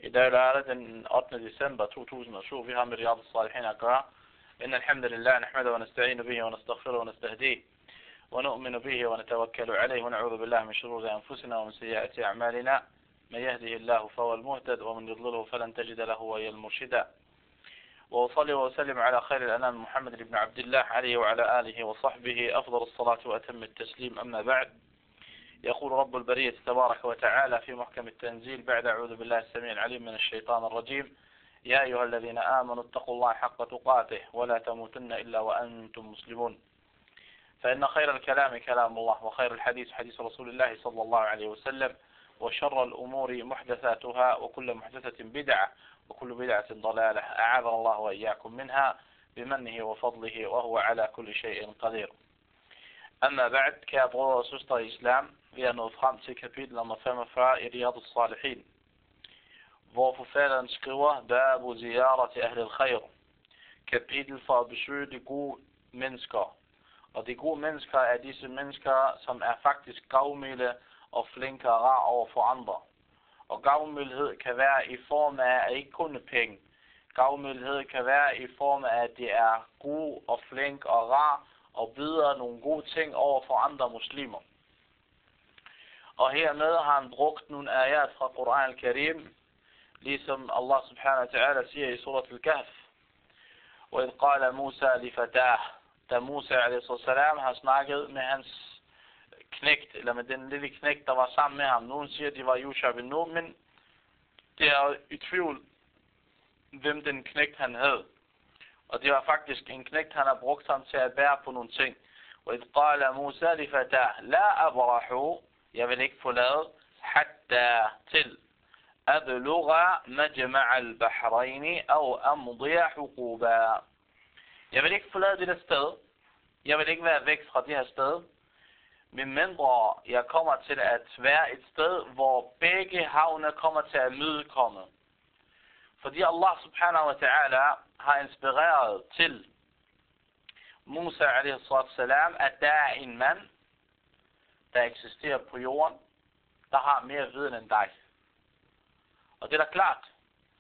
I dag er det den 8. december 2007. Vi har med Riyadh al-Salihin at gøre. إن الحمد لله نحمده ونستعين به ونستغفره ونستهديه ونؤمن به ونتوكل عليه ونعوذ بالله من شرور أنفسنا ومن سيئات أعمالنا من يهده الله فهو المهتد ومن يضلله فلن تجد له وليا مرشدا وأصلي وأسلم على خير الأنام محمد بن عبد الله عليه وعلى آله وصحبه أفضل الصلاة وأتم التسليم. أما بعد، يقول رب البرية تبارك وتعالى في محكم التنزيل بعد أعوذ بالله السميع العليم من الشيطان الرجيم: يا أيها الذين آمنوا اتقوا الله حق تقاته ولا تموتن إلا وأنتم مسلمون. فإن خير الكلام كلام الله وخير الحديث حديث رسول الله صلى الله عليه وسلم وشر الأمور محدثاتها وكل محدثة بدعة وكل بدعة ضلالة أعاذنا الله وإياكم منها بمنه وفضله وهو على كل شيء قدير. أما بعد, kære brødre og søstre i islam, vi er nået frem til kapitel nummer 45 i Riyadh al-Salihin, hvor forfatteren skriver: Babu ziyarati ahli al-khair, kapitel for at besøge de gode mennesker. Og de gode mennesker er disse mennesker, som er faktisk gavmilde og flinke og rar over for andre. Og gavmildhed kan være i form af at ikke kunne penge. Gavmildhed kan være i form af, at de er gode og flinke og rar og byder nogle gode ting over for andre muslimer. Og hermed har han brugt nogle ayat fra Quran al-Karim, ligesom Allah subhanahu wa ta'ala siger i surat al-Kahf: وَإِذْ قَالَ مُوسَى لِفَتَاهُ, da Musa a.s. har snakket med hans knægt, eller med den lille knægt, der var sammen med ham. Nogen siger, at de var Yusha bin Nun, men det er i tvivl, hvem den knægt han havde. Og det var faktisk en knægt, han har brugt ham til at bære på nogle ting. وَإِذْ قَالَ مُوسَى لِفَتَاهُ لَا أَبْرَحُ, jeg vil ikke forlade, حَتَّى til أَبْلُغَ مَجْمَعَ الْبَحْرَيْنِ أَوْ أَمْضِيَ حُقُوبًا. Jeg vil ikke forlade det der sted. Jeg vil ikke være væk fra det her sted, medmindre jeg kommer til at være et sted, hvor begge havne kommer til at mødekomme. Fordi Allah subhanahu wa ta'ala har inspireret til Musa a.s. at der er en mand, der eksisterer på jorden, der har mere viden end dig. Og det er da klart.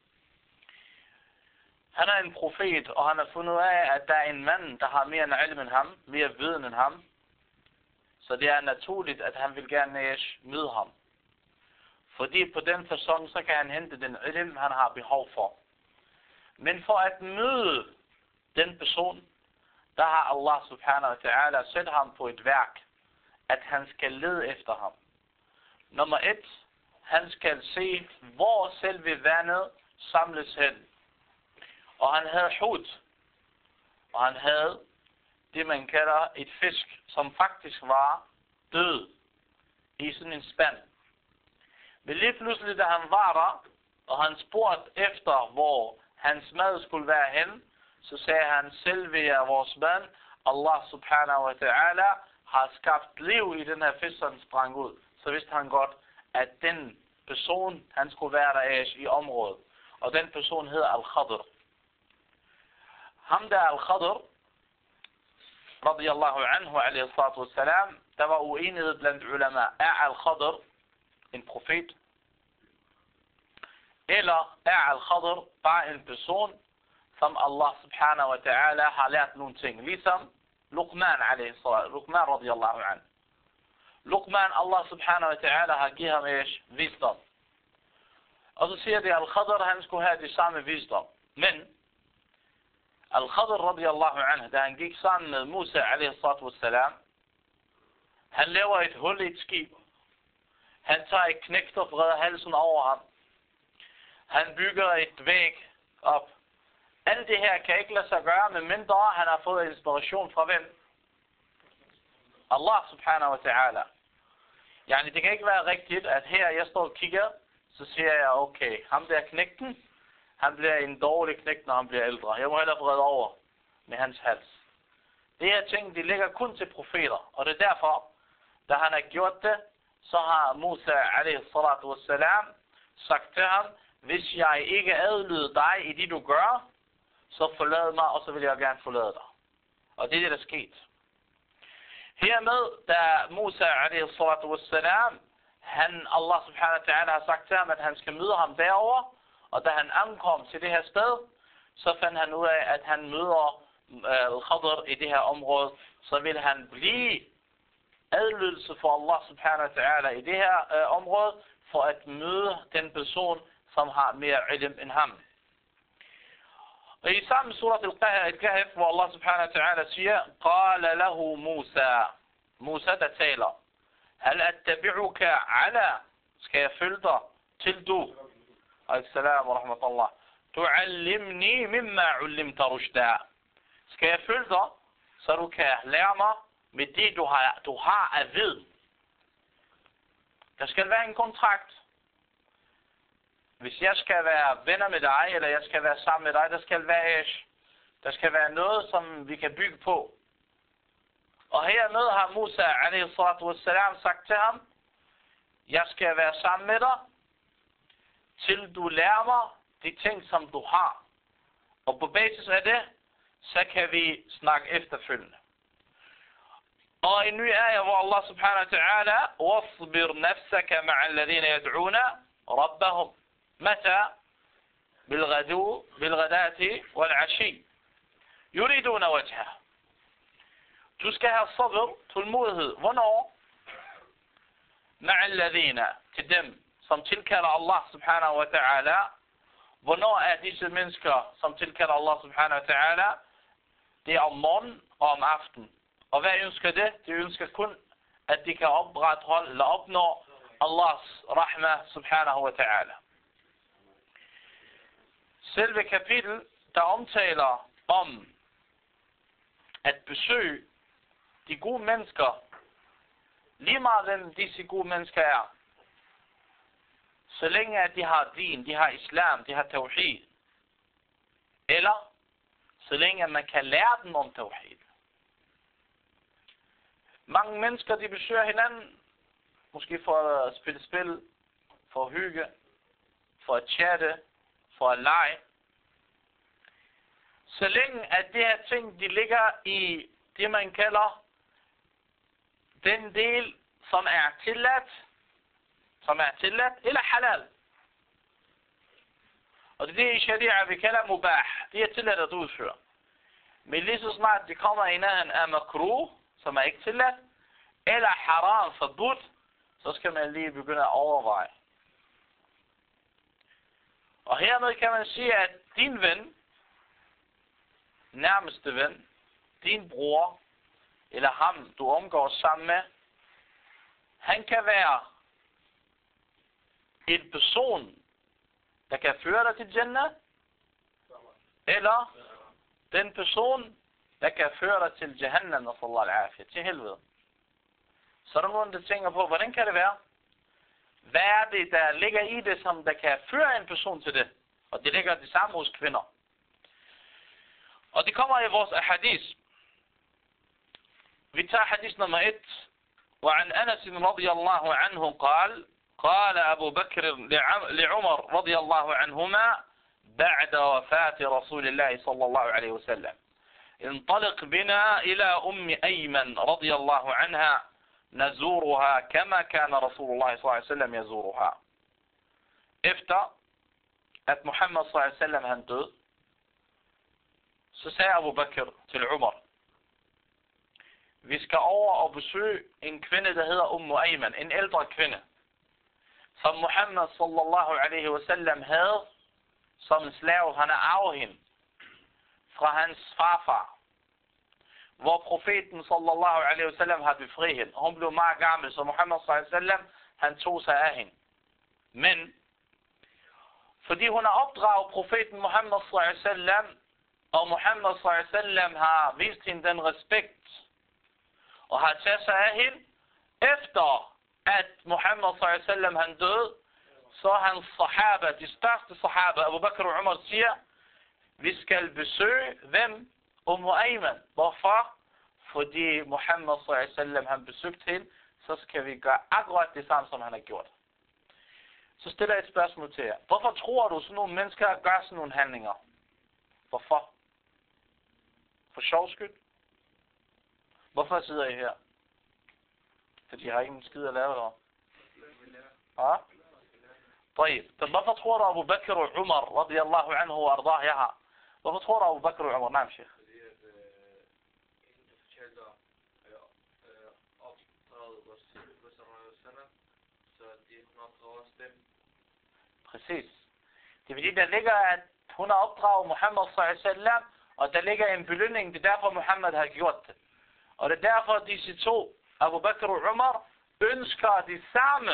Han er en profet, og han har fundet ud af, at der er en mand, der har mere ilm end ham, mere viden end ham. Så det er naturligt, at han vil gerne møde ham. Fordi på den person, så kan han hente den ilm, han har behov for. Men for at møde den person, der har Allah subhanahu wa ta'ala sat ham på et værk, at han skal lede efter ham. Nummer 1, han skal se, hvor selve vandet samles hen. Og han havde hud, og han havde det, man kalder et fisk, som faktisk var død i sådan en spand. Men lige pludselig, da han var der, og han spurgte efter, hvor hans mad skulle være hen, så sagde han: selve er vores mad. Allah subhanahu wa ta'ala har skabt liv i den her fisk, som sprang ud. Så vidste han godt, at den person, han skulle være der i området. Og den person hedder Al-Khadr. Ham der Al-Khadr, radiyallahu anhu alayhi salatu wassalam, der var uenighed blandt ulama. Er Al-Khadr en profet? Eller er Al-Khadr bare en person, som Allah subhanahu wa ta'ala har lært nogle ting? Ligesom Luqman alayhi salatu, Luqman radiyallahu anhu. Luqman, Allah subhanahu wa ta'ala har givet ham visdom. Og så siger det, Al-Khadr, han skulle have det samme visdom. Men Al-Khadr radiyallahu anhu, da han gik sammen med Musa alayhi salatu wassalam, han laver et hul i et skib. Han tager et knægt og breder halsen over ham. Han bygger et væg op. Alt det her kan ikke lade sig gøre, medmindre han har fået inspiration fra hvem? Allah subhanahu wa ta'ala. Yani det kan ikke være rigtigt, at her jeg står og kigger, så siger jeg, okay, ham der knægten, han bliver en dårlig knægt, når han bliver ældre. Jeg må hellere brede over med hans hals. Det her ting, de ligger kun til profeter. Og det er derfor, da han har gjort det, så har Musa alayhi salatu wassalam sagt til ham: hvis jeg ikke adlyder dig i det du gør, så forlad mig, og så vil jeg gerne forlade dig. Og det er det, der er sket. Hermed, da Musa alayhi salatu wassalam, Allah subhanahu wa ta'ala har sagt til ham, at han skal møde ham derover, Og da han ankom til det her sted, så fandt han ud af, at han møder Khadr i det her område, så vil han blive adlydelse for Allah subhanahu wa ta'ala i det her område, for at møde den person, som har mere ilm end ham. Og i samme surat al-Kahf, hvor Allah subhanahu wa ta'ala siger, قال له موسى, Musa der taler, هل أتبعك على, skal jeg følge dig til du, Assalamu rahmatullah, تعلمني مما علمت رشدا, skal jeg følge dig, så du kan lære mig med det du har at vide. Der skal være en kontrakt. Hvis jeg skal være venner med dig, eller jeg skal være sammen med dig, der skal være noget, som vi kan bygge på. Og hernede har Musa alaihi salatu wassalam sagt til ham, jeg skal være sammen med dig, til du lærer mig de ting, som du har. Og på basis af det, så kan vi snakke efterfølgende. Og en ny ayah, hvor Allah subhanahu wa ta'ala, وَاصْبِرْ نَفْسَكَ مَعَ الَّذِينَ يَدْعُونَ رَبَّهُمْ متى بالغداة والعشي يريدون وجهه. Du skal have sabr, tålmodighed. Hvornår? مع الذين, til dem, som tilkalder Allah subhanahu wa ta'ala. Hvornår er disse mennesker, som tilkalder Allah subhanahu wa ta'ala? Det er om morgen og om aften. Og hvad ønsker det? De ønsker kun, at de kan opretholde eller opnå Allahs rahmah subhanahu wa ta'ala. Selve kapitel, der omtaler om at besøge de gode mennesker, lige meget hvem disse gode mennesker er, så længe at de har din, de har islam, de har tawhid, eller så længe at man kan lære dem om tawhid. Mange mennesker, de besøger hinanden, måske for at spille spil, for at hygge, for at chatte, for at lege. Så længe at det her ting, de ligger i det, man kalder den del, som er tilladt, eller halal. Og det er det i sharia, vi kalder mubah. Det er tilladt at udføre. Men lige så snart det kommer i nærheden af makruh, som er ikke tilladt, eller haram, forbudt, så skal man lige begynde at overveje. Og hermed kan man sige, at din ven, nærmeste ven, din bror, eller ham, du omgår sammen med, han kan være en person, der kan føre dig til Jannah, eller den person, der kan føre dig til Jahannam, sallallahu alaihi, til helvede. Så er der nogen, der tænker på, hvordan kan det være? Hvad er det, der ligger i det, som der kan føre en person til det? Og det ligger det samme hos kvinder. Og det kommer i vores hadith. Vi tager hadith nummer 1. وعن أنس رضي الله عنه قال قال أبو بكر لعمر رضي الله عنهما بعد وفاة رسول الله صلى الله عليه وسلم انطلق بنا إلى أم أيمن رضي الله عنها نزورها كما كان رسول الله صلى الله عليه وسلم يزورها. Efter at Muhammad sallallahu alaihi wasallam han død, så sagde Abu Bakr til Umar, vi skal over og besøge en kvinde, der hedder Ayman, en ældre kvinde, som Muhammad sallallahu alaihi wasallam havde som en slave. Han er arvet hende fra hans farfar, hvor profeten sallallahu alaihi wasallam har befriet hende. Hun blev meget gammel, så Muhammad sallallahu alaihi wasallam han tog sig af hende. Men fordi hun har opdraget profeten Muhammad sallallahu alaihi wasallam, og Muhammad sallallahu alaihi wasallam har vist hende den respekt og har taget sig af hende, efter at Muhammad sallallahu alaihi wasallam han døde, så hans sahaba, de største sahaba, Abu Bakr og Umar siger, vi skal besøge hvem? Ayman. Hvorfor? Fordi Muhammad sallallahu alaihi wasallam han besøgte hende, så skal vi gøre akkurat det samme, som han har gjort. Så stiller jeg et spørgsmål til jer. Hvorfor tror du, sådan nogle mennesker gør sådan nogle handlinger? Hvorfor? For sjov skyld? Hvorfor sidder I her? Fordi I har ikke en skid at lave der. Ja? طيب hvorfor tror du Abu Bakr og Umar radiyallahu anhu og ardah jeg har? Hvorfor tror du Abu Bakr og Umar? Nej, Sheikh. Præcis. Det er fordi, der ligger, at hun har opdraget Muhammad sallallahu, og der ligger en belønning. Det er derfor, Muhammad har gjort det. Og det er derfor, disse to, Abu Bakr og Umar, ønsker det samme.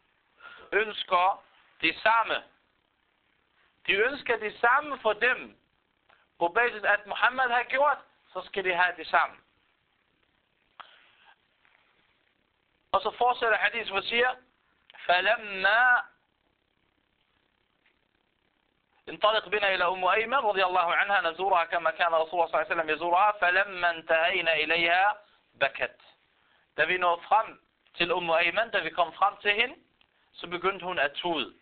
De ønsker det samme for dem. På basis, at Muhammad har gjort, så skal de have det samme. Og så fortsætter hadith, hvor siger, فَلَمَّا انطلق بنا إلى أم أيمن رضي الله عنها نزورها كما كان رسول الله صلى الله عليه وسلم يزورها فلما انتهينا إليها بكت. Da vi nåede frem til Ayman, da vi kom frem til hende, så begyndte hun at tude.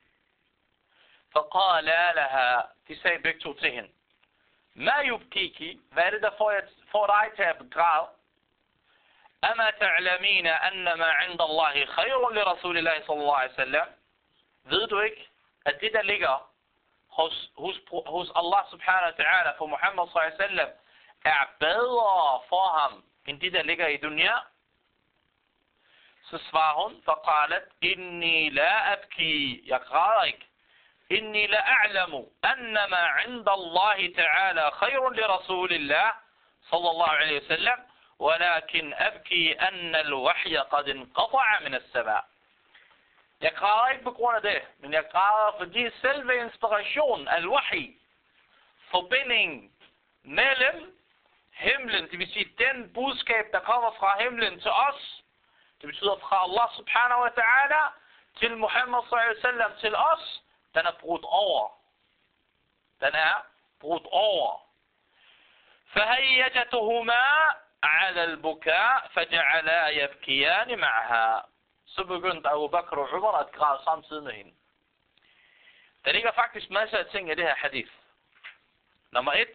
فقال لها, de sagde begge to til hende, ما يبكيك, hvad er det der får dig til at begræde? أما تعلمين أن ما عند الله خير لرسول الله صلى الله عليه وسلم. Ved du ikke, at det der ligger hos Allah subhanahu wa ta'ala for Muhammad sallallahu alaihi wasallam er bedre for ham end det der ligger i dunya? Så svarer hun, فقالت إني لا أبكي, jeg græder ikke. إني لا أعلم أن ما عند الله تعالى خير لرسول الله صلى الله عليه وسلم ولكن أبكي أن الوحي قد انقطع من السماء. Jeg græder ikke på grund af det, men jeg græder fordi selve inspirationen, al-wahi, forbindingen mellem himlen, det vil sige den budskab, der kommer fra himlen til os, det betyder fra Allah subhanahu wa ta'ala til Muhammad sallallahu alaihi wasallam til os, den er brudt over. فهيجتهما على البكاء فجعلا يبكيان معها. Så begyndte Abu Bakr og Umar at græde samtidig med hende. Der ligger faktisk masser af ting i det her hadith. Nummer 1.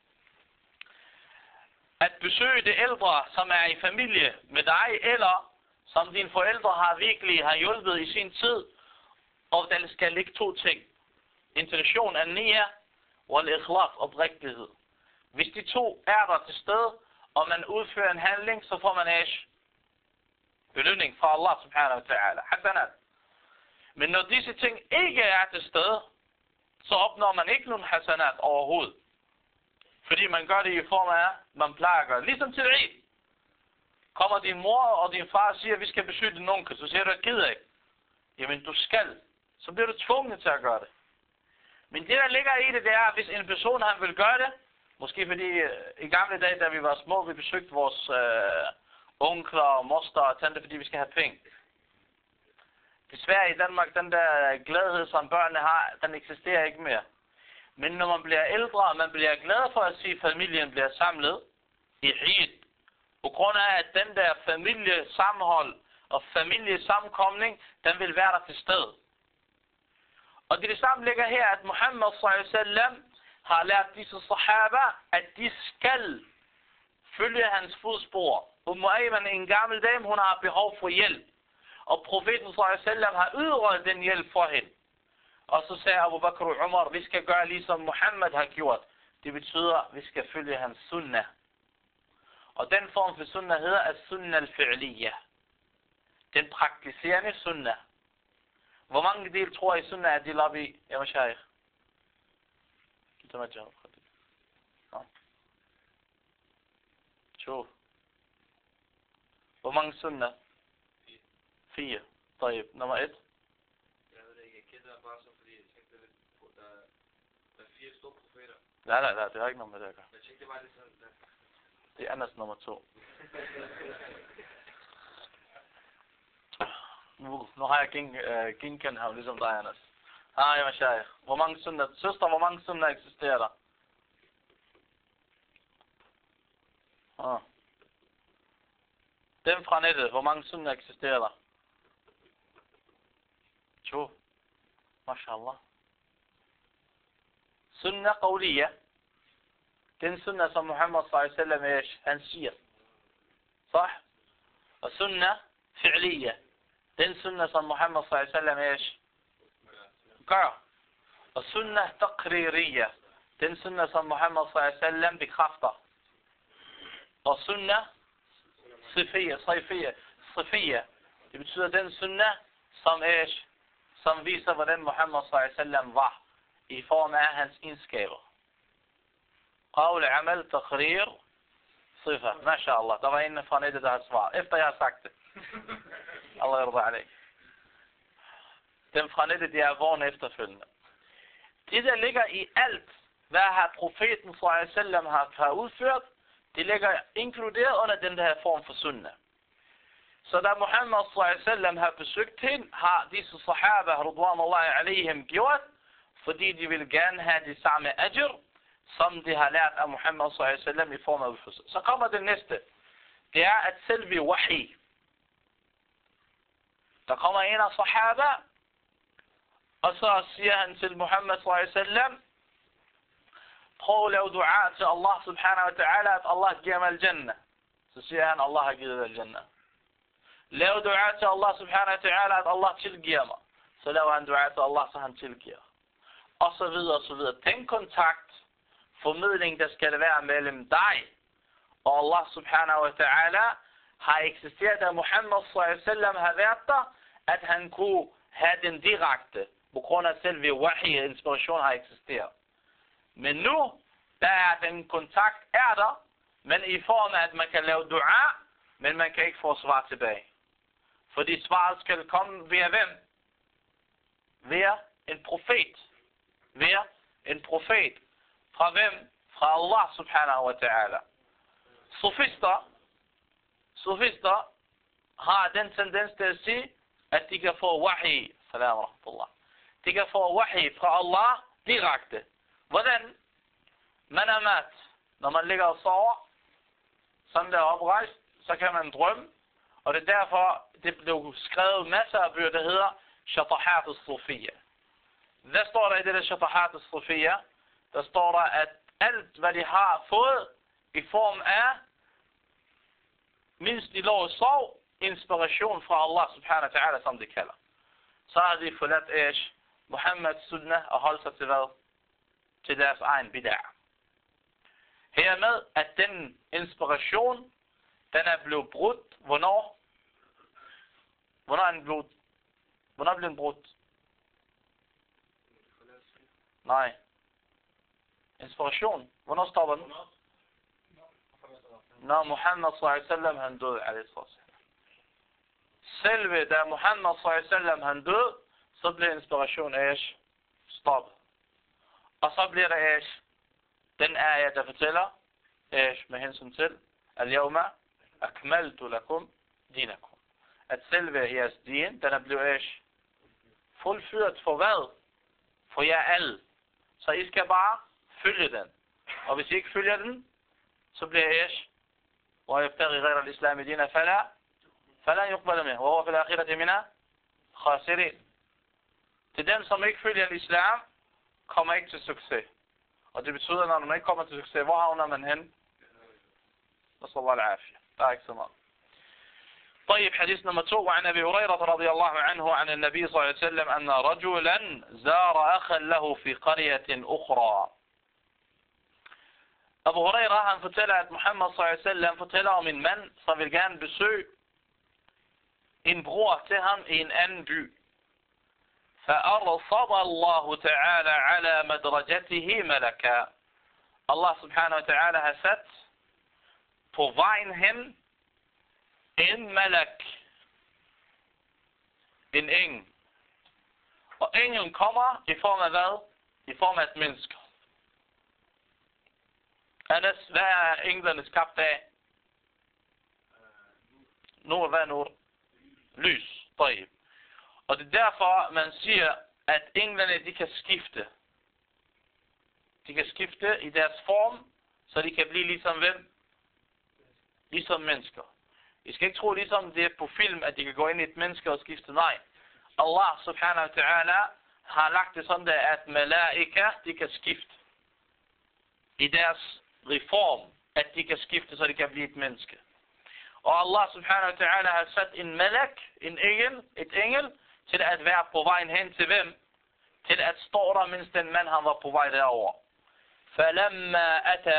At besøge de ældre, som er i familie med dig, eller som dine forældre har hjulpet i sin tid. Og der skal ligge 2 ting. Intention af niyya og al-ikhlas, oprigtighed. Hvis de 2 er der til stede, og man udfører en handling, så får man belønning fra Allah subhanahu wa ta'ala. Hasanat. Men når disse ting ikke er til stede, så opnår man ikke nogen hasanat overhovedet. Fordi man gør det i form af, man plejer at gøre det. Ligesom til Eid. Kommer din mor og din far og siger, at vi skal besøge din onkel, så siger du, at gider ikke. Jamen du skal. Så bliver du tvunget til at gøre det. Men det der ligger i det, det er, at hvis en person han vil gøre det, måske fordi i gamle dage, da vi var små, vi besøgte vores onkler og moster og tante, fordi vi skal have penge. Desværre i Danmark, den der glædehed, som børnene har, den eksisterer ikke mere. Men når man bliver ældre, og man bliver glad for at se, at familien bliver samlet i Eid, på grund af, at den der familiesammenhold og familiesammenkomning, den vil være der til stede. Og det samme ligger her, at Muhammad sallallahu alaihi wasallam har lært disse sahaba, at de skal følge hans fodspor. Ayman, en gammel dame, hun har behov for hjælp. Og profeten sallallahu alaihi wasallam har ydret den hjælp for hende. Og så sagde Abu Bakr og Umar, vi skal gøre ligesom Muhammad har gjort. Det betyder, at vi skal følge hans sunnah. Og den form for sunnah hedder as-sunnah al-fi'liyah. Den praktiserende sunnah. Hvor mange del tror I sunnah er delt op i? Jeg må shaykh. شوف. Hvor mange sunnah? 4. طيب, nummer 1. Nej, det har ikke noget med det at gøre. Det er Anas nummer 2. Nu har jeg genkendt ham, ligesom dig, Anas. Jeg var shaykh. Hvor mange sunnah? Søster, hvor mange sunnah eksisterer der? Dem fra nettet, hvor mange sunnah eksisterer der? 2. MashaAllah. Sunnah qawliya. Den sunnah som Muhammad sallallahu alaihi wasallam han siger. صح? Og sunnah fi'liya. Den sunnah som Muhammad sallallahu alaihi wasallam gør. Og sunnah taqririyya, den sunnah, som Muhammad s.a.v. bekræfter. Og sunnah sifiyya, det betyder den sunnah, som viser, hvordan Muhammad s.a.v. var, i form af hans egenskaber. Qawl, amal, taqrir, sifa. Mashallah, der var en fra nettet, der har svaret, efter jeg har sagt det. Allah yarda alayk. Den fra nettet, de er vågen efterfølgende. Det, der ligger i alt, hvad har profeten s.a.v. har udført, det ligger inkluderet under den her form for sunnah. Så da Muhammad s.a.v. har besøgt hende, har disse sahaba, ridwanullahi alayhim, gjort, fordi de vil gerne have de samme ajr, som de har lært af Muhammad s.a.v. i form af udførsel. Så kommer det næste. Det er at selve wahi. Der kommer en af sahaba, og så siger han til Muhammad s.a.v. prøv at lave dua til Allah subhanahu wa ta'ala, at Allah giver mig al-jannah. Så siger han, Allah har givet al-jannah. Lav dua til Allah subhanahu wa ta'ala, at Allah tilgiver mig. Så laver han dua til Allah, så han tilgiver. Og så videre, og så videre. Den kontakt, formidling, der skal være mellem dig og Allah subhanahu wa ta'ala, har eksisteret, da Muhammad s.a.v. har været der, at han kunne have den direkte, på grund af selve wahi, inspiration har eksisteret. Men nu, der er den kontakt der, men i form af, at man kan lave dua, men man kan ikke få svar tilbage. Fordi svaret skal komme via hvem? Via en profet. Via en profet. Fra hvem? Fra Allah subhanahu wa ta'ala. Sofister har den tendens til at sige, at de kan få wahi. Salam wa rahmatullah. De kan få wahi fra Allah direkte. Hvordan? Manamat. Når man ligger og sover, sådan der oprejst, så kan man drømme. Og det er derfor, det blev skrevet masser af bøger, der hedder Shatahat al-Sufiyya. Hvad står der i det der Shatahat al-Sufiyya? Der står der, at alt hvad de har fået i form af, mindst de lå og sov, inspiration fra Allah subhanahu wa ta'ala, som de kalder. Så har de forladt Muhammeds sunnah og holdt sig til hvad? Til deres egen bid'ah. Hermed, at den inspiration, den er blevet brudt. Hvornår? Hvornår er den blevet? Hvornår blev den brudt? Nej. Inspiration. Hvornår stopper den? Når Muhammad s.a.v. han døde. Selve da Muhammad s.a.v. han døde, så bliver inspiration stoppet. Og så bliver der den ayah, der fortæller med hensyn til al-yawma akmaltu lakum dinakum. At selve jeres din, den er blevet fuldført for hvad? For jer alle. Så I skal bare følge den. Og hvis I ikke følger den, så bliver ويبتغي غير الإسلام دينا فلا يقبل منه وهو في الآخرة من خاسرين. Til den, som ikke følger islam, kommer ikke til succes. Og det betyder, når man ikke kommer til succes, hvor havner man hen? نسأل الله العافية. Der er ikke så meget. طيب حديث نمبر 2 عن أبي هريرة رضي الله عنه عن النبي صلى الله عليه وسلم أن رجلا زار أخا له في قرية أخرى. Abu Huraira, han fortæller, at Muhammad s.a.v. fortæller om en mand, som vil gerne besøge en bror til ham i en anden by. فأرصد الله تعالى على مدرجته ملكا. Allah subhanahu wa ta'ala har sat på vejen hen en malak, en engel. Og englen kommer i form af hvad? I form af et menneske. Anas, hvad er englerne skabt af? Nur, hvad er nur? Lys, طيب. Og det er derfor, man siger, at englerne, de kan skifte. De kan skifte i deres form, så de kan blive ligesom hvem? Ligesom mennesker. I skal ikke tro, ligesom det er på film, at de kan gå ind i et menneske og skifte. Nej. Allah subhanahu wa ta'ala har lagt det sådan der, at malaika, de kan skifte. I deres reform, at de kan skifte, så de kan blive et menneske. Og Allah subhanahu wa ta'ala har sat en malak, et engel, til at være på vejen hen til hvem? til at stå der, mens den mand han var på vej derover. فَلَمَّا أَتَى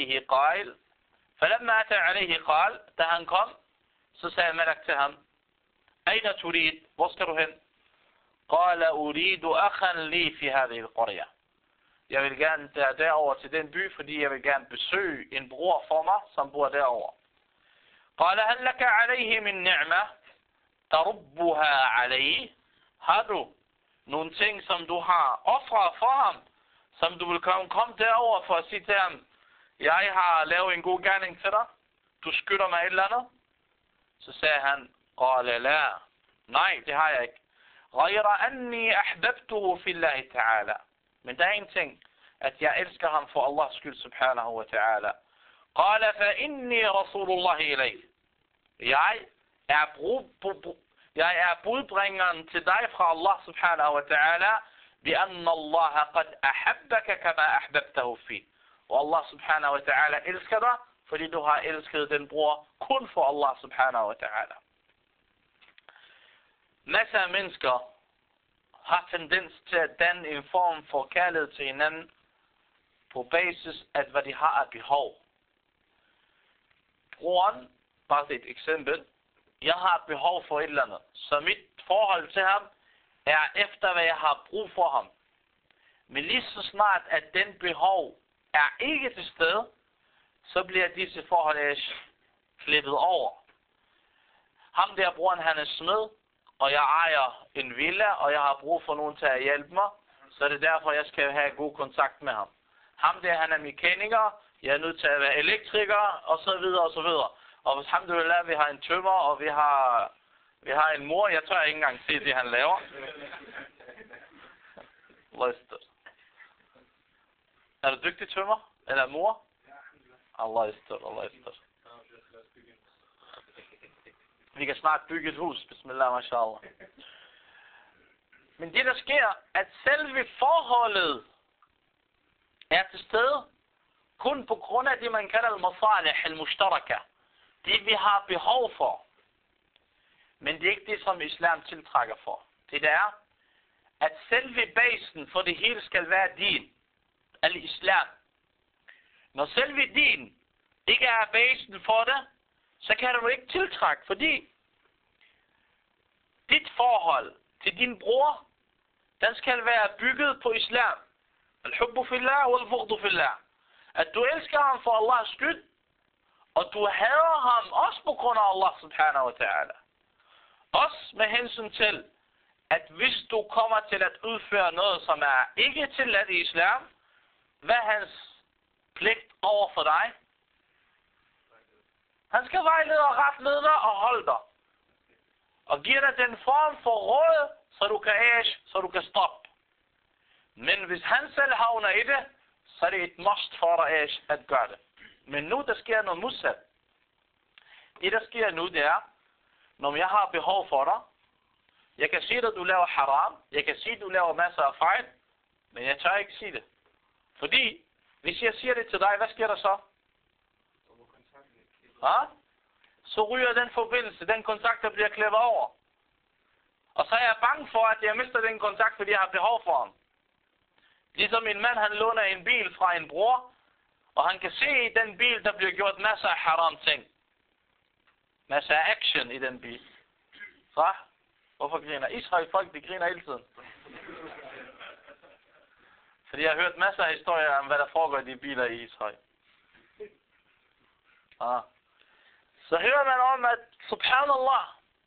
عَلَيْهِ قَالْ da han kom, så sagde Malak til ham, أَيْنَ تُرِيد? Hvor skal du hen? قَالَ أُرِيدُ أَخًا لِي فِي هَذِهِ الْقَرْيَةِ Jeg vil gerne derover til den by, fordi jeg vil gerne besøge en bror for mig, som bor derover. قَالَ هَلْ لَكَ عَلَيْهِ مِنْ نِعْمَةٍ تَرُبُّهَا عَلَيْهِ Har du nogle ting, som du har offret for ham, som du vil komme derover for at sige til ham, jeg har lavet en god gerning til dig, du skylder mig et eller andet? Så sagde han, قَالَ لَا Nej, det har jeg ikke. غَيْرَ أَنِّي أَحْبَبْتُهُ فِي اللَّهِ تَعَالَى Men der er en ting, at jeg elsker ham for Allahs skyld, subhanahu wa ta'ala. قَالَ فَإِنِّي رَسُولُ اللَّهِ إِلَيْهِ Jeg er budbringeren til dig fra Allah subhanahu wa ta'ala, بِأَنَّ اللَّهَ قَدْ أَحَبَّكَ كَمَا أَحْبَبْتَهُ فِي Og Allah subhanahu wa ta'ala elsker dig, fordi du har elsket den bror kun for Allah subhanahu wa ta'ala. Masser af mennesker har tendens til at danne en form for kærlighed til hinanden på basis af, hvad de har af behov. Broren, bare et eksempel, jeg har behov for et eller andet, så mit forhold til ham er efter, hvad jeg har brug for ham. Men lige så snart, at den behov er ikke til stede, så bliver disse forhold klippet over. Ham der broren, han er smed, og jeg ejer en villa, og jeg har brug for nogen til at hjælpe mig, så det er derfor, jeg skal have god kontakt med ham. Ham der, han er mekaniker, jeg er nødt til at være elektriker, og så videre, og så videre. Og alhamdulillah, vi har en tømmer, og vi har en mor, jeg tør ikke engang se det, han laver. Er du dygtig tømmer? Eller mor? Allah istur. Vi kan snart bygge et hus, bismillah, mashallah. Men det der sker, at selve forholdet er til stede, kun på grund af det, man kalder al-masalih al-mushtaraka. Det vi har behov for. Men det er ikke det, som islam tiltrækker for. Det er, at selve basen for det hele skal være din. Al-islam. Når selve din ikke er basen for det, så kan du ikke tiltrække, fordi dit forhold til din bror, den skal være bygget på islam. Al-hubbu fillah wal-bughdu fillah. At du elsker ham for Allahs skyld, og du hader ham også på grund af Allah subhanahu wa ta'ala. Også med hensyn til, at hvis du kommer til at udføre noget, som er ikke tilladt i islam, hvad er hans pligt over for dig? Han skal vejlede og retlede dig og holde dig. Og give dig den form for råd, så du kan stoppe. Men hvis han selv havner i det, så er det et must for dig at gøre det. Men nu der sker noget modsat. Det der sker nu, det er, når jeg har behov for dig, jeg kan sige at du laver haram, jeg kan sige at du laver masser af fejl, men jeg tør ikke sige det. Fordi, hvis jeg siger det til dig, hvad sker der så? Så ryger den forbindelse, den kontakt, der bliver klippet over. Og så er jeg bange for, at jeg mister den kontakt, fordi jeg har behov for ham. Ligesom en mand, han låner en bil fra en bror, og han kan se i den bil, der bliver gjort masser af haram ting. Masser af action i den bil. Så? Hvorfor griner Ishøj? Folk, de griner hele tiden. Fordi jeg har hørt masser af historier om, hvad der foregår i de biler i Ishøj. Så hører man om, at subhanallah,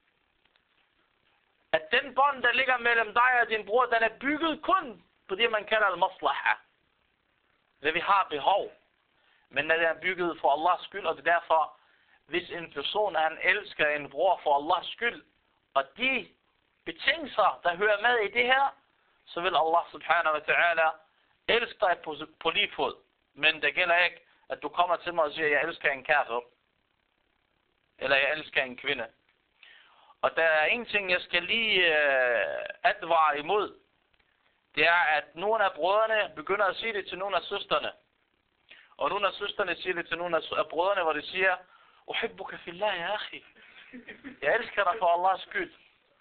at den bånd, der ligger mellem dig og din bror, den er bygget kun på det, man kalder al-maslaha. Det vi har behov. Men den er bygget for Allahs skyld, og det er derfor, hvis en person, han elsker en bror for Allahs skyld, og de betingelser, der hører med i det her, så vil Allah subhanahu wa ta'ala elske dig på lige fod. Men det gælder ikke, at du kommer til mig og siger, at jeg elsker en kafir. Eller jeg elsker en kvinde. Og der er en ting, jeg skal lige advare imod. Det er, at nogle af brødrene begynder at sige det til nogle af søsterne. Og nogle af søsterne siger det til nogle af brødrene, hvor de siger, uhibbuka fillah ya akhi. Jeg elsker dig for Allahs skyld.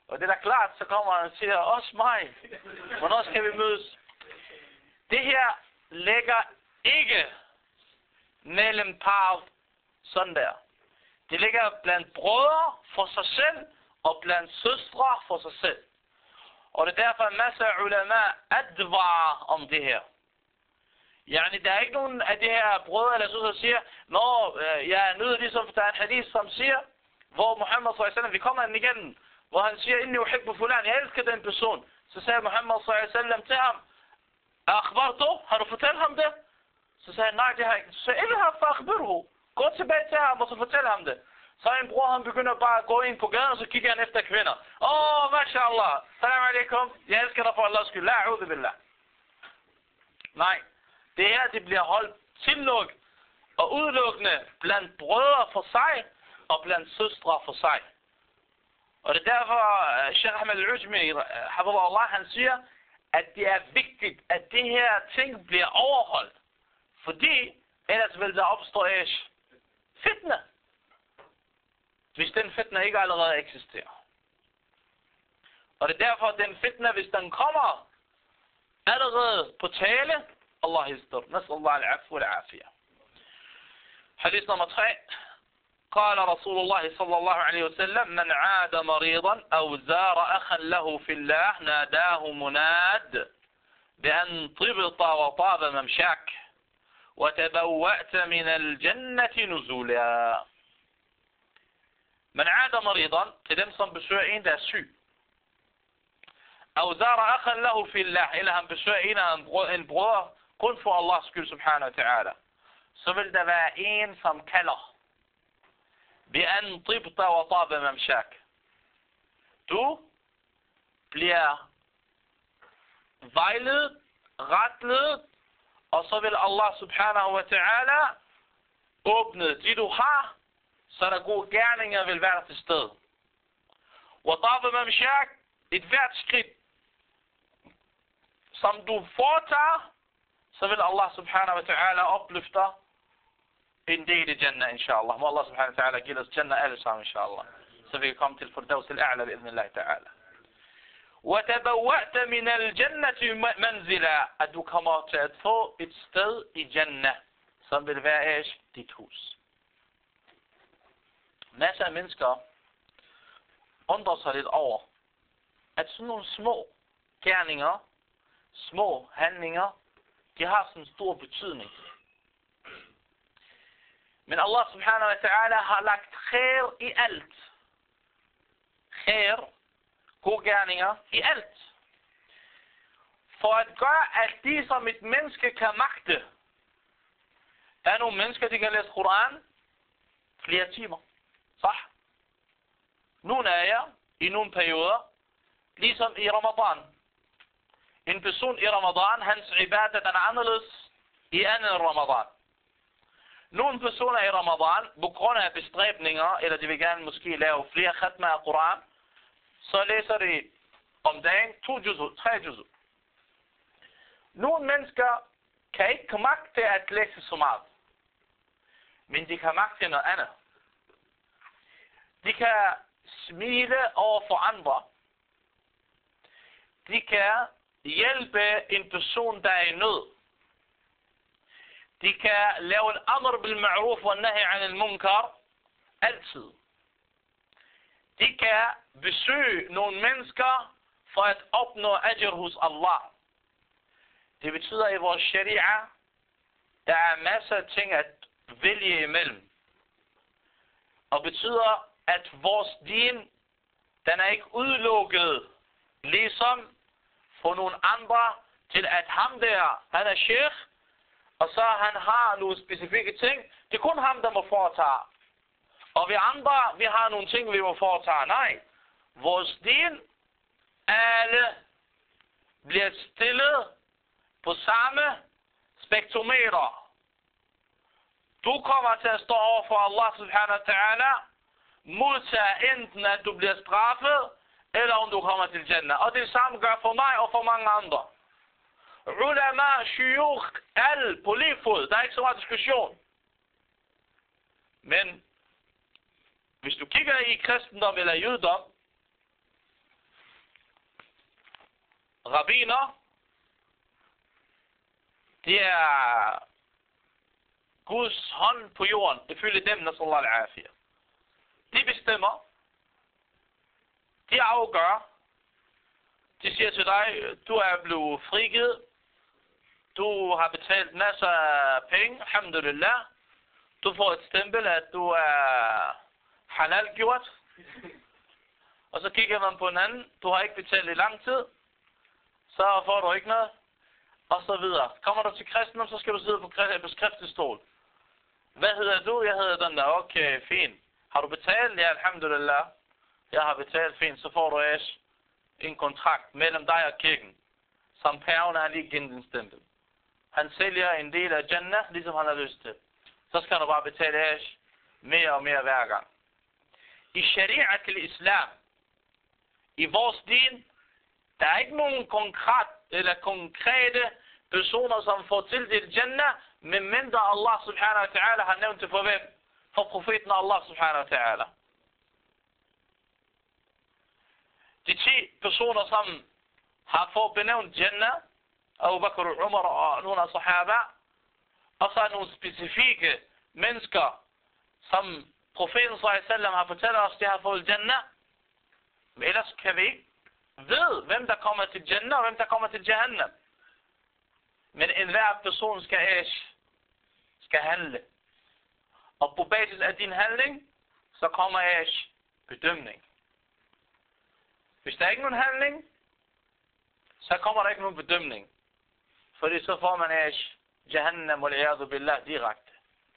Og det er da klart, så kommer han og siger, også mig. Hvornår skal vi mødes? Det her ligger ikke mellem par sådan der. Det ligger blandt brødre for sig selv, og blandt søstre for sig selv. Og det er derfor en masse ulama advarer om det her. Yani, der er ikke nogen af de her brødre eller søstre, der siger, jeg er nødt ligesom, der er en hadith, som siger, hvor Muhammad s.a.v. vi kommer ind igen, hvor han siger, inni uhibbu fulan, jeg elsker den person. Så sagde Muhammad s.a.v. til ham, akhbartu, har du fortalt ham det? Så sagde han, nej, det har jeg ikke. Så sagde han, akhbirhu, gå tilbage til ham, og så fortæl ham det. Så en bror, han begynder bare at gå ind på gaden, og så kigger han efter kvinder. Mashallah, salam alaikum, jeg elsker dig for Allahs skyld, la'udhu billah. Nej, det her, det bliver holdt tillukket og udelukkende blandt brødre for sig, og blandt søstre for sig. Og det er derfor, Sheikh Ahmed al-Ujmi, hafidhahullah, han siger, at det er vigtigt, at det her ting bliver overholdt. Fordi ellers vil der opstå fitna. Hvis den fitna ikke allerede eksisterer. Og det er derfor, at den fitna, hvis den kommer allerede på tale, Allah histor. Nas'allah al-afwa al-afiyah. Hadith nummer 3. قال رسول الله صلى الله عليه وسلم من عاد مريضا أو زار أخا له في الله ناداه مناد بأن طبط وطاب ممشاك وتبوأت من الجنة نزولا. من عاد مريضا til dem som besøger en der er syg. أو زار أخا له في الله eller han besøger en bror kun for Allahs skyld subhanahu wa ta'ala. Så vil der være en som kalder بأن طبط وطاب ممشاك. Du bliver vejledet, retledet, og så vil Allah subhanahu wa ta'ala åbne det du har, så der gode gerninger vil være til stede. وطاب ممشاك, et hvert skridt, som du foretager, så vil Allah subhanahu wa ta'ala opløfte en del i Jannah, inshallah. Må Allah subhanahu wa ta'ala give os Jannah alle sammen, inshallah. Så vi kan komme til Firdaus al-A'la, bi'idhnillah ta'ala. وَتَبَوَّأْتَ مِنَ الْجَنَّةِ مَنْزِلًا, at du kommer til at få et sted i Jannah, som vil være dit hus. Masser af mennesker undrer sig lidt over, at sådan nogle små gerninger, små handlinger, de har sådan en stor betydning. Men Allah subhanahu wa ta'ala har lagt khair i alt. Khair, gode gerninger i alt. For at gøre, at de som et menneske kan magte. Der er nogle mennesker, de kan læse Koran flere timer. Så. Nogle af jer, i nogle perioder, ligesom i Ramadan. En person i Ramadan, hans ibadat er anderledes i anden Ramadan. Nogle personer i Ramadan, på grund af bestræbninger, eller de vil gerne måske lave flere khatma af Koran, så læser de om dagen 2 juz'u, 3 juz'u. Nogle mennesker kan ikke magte at læse så meget, men de kan magte noget andet. De kan smile over for andre. De kan hjælpe en person, der er i nød. De kan lave en amr bil ma'ruf og nahi an al munkar altid. De kan besøge nogle mennesker for at opnå ajr hos Allah. Det betyder i vores sharia, der er masser af ting at vælge imellem. Og betyder, at vores din, den er ikke udelukket, ligesom for nogle andre, til at ham der, han er sheikh, og så han har nogle specifikke ting. Det er kun ham, der må foretage. Og vi andre, vi har nogle ting, vi må foretage. Nej. Vores din, alle bliver stillet på samme spektrometer. Du kommer til at stå over for Allah subhanahu wa ta'ala, modtage enten at du bliver straffet, eller om du kommer til Jannah. Og det samme gør for mig og for mange andre. Ulama, shuyukh, alle på lige fod. Der er ikke så meget diskussion. Men hvis du kigger i kristendom eller jødedom, rabbiner, det er Guds hånd på jorden, ifølge dem, nasallallahu al-afiyah. De bestemmer, de afgør, de siger til dig, du er blevet frigivet, du har betalt masser af penge, alhamdulillah, du får et stempel, at du er halal-gjort, og så kigger man på en anden, du har ikke betalt i lang tid, så får du ikke noget, og så videre. Kommer du til kristendom, så skal du sidde på skriftestol. Hvad hedder du? Jeg hedder den der. Okay, fint. Har du betalt? Ja, alhamdulillah. Jeg har betalt, fint. Så får du en kontrakt mellem dig og kirken, som paven har lige givet din stempel. Han sælger en del af Jannah, ligesom han har lyst til. Så skal du bare betale mere og mere hver gang. I sharia til islam, i vores din, der er ikke nogen konkrete personer, som får tildelt Jannah, medmindre Allah subhanahu wa ta'ala har nævnt det for hvem? For profeten Allah subhanahu wa ta'ala. De 10 personer, som har fået benævnt Jannah, Abu Bakr og Umar og nogle af sahaba, og så er nogle specifikke mennesker, som profeten sallallahu har fortalt os, de har fået Jannah. Men ellers kan vi ikke vide, hvem der kommer til Jannah og hvem der kommer til Jahannam. Men enhver person skal handle. Og på basis af din handling, så kommer bedømning. Hvis der ikke er nogen handling, så kommer der ikke nogen bedømning. Fordi så får man Jahannam wal-iyadu billah direkte.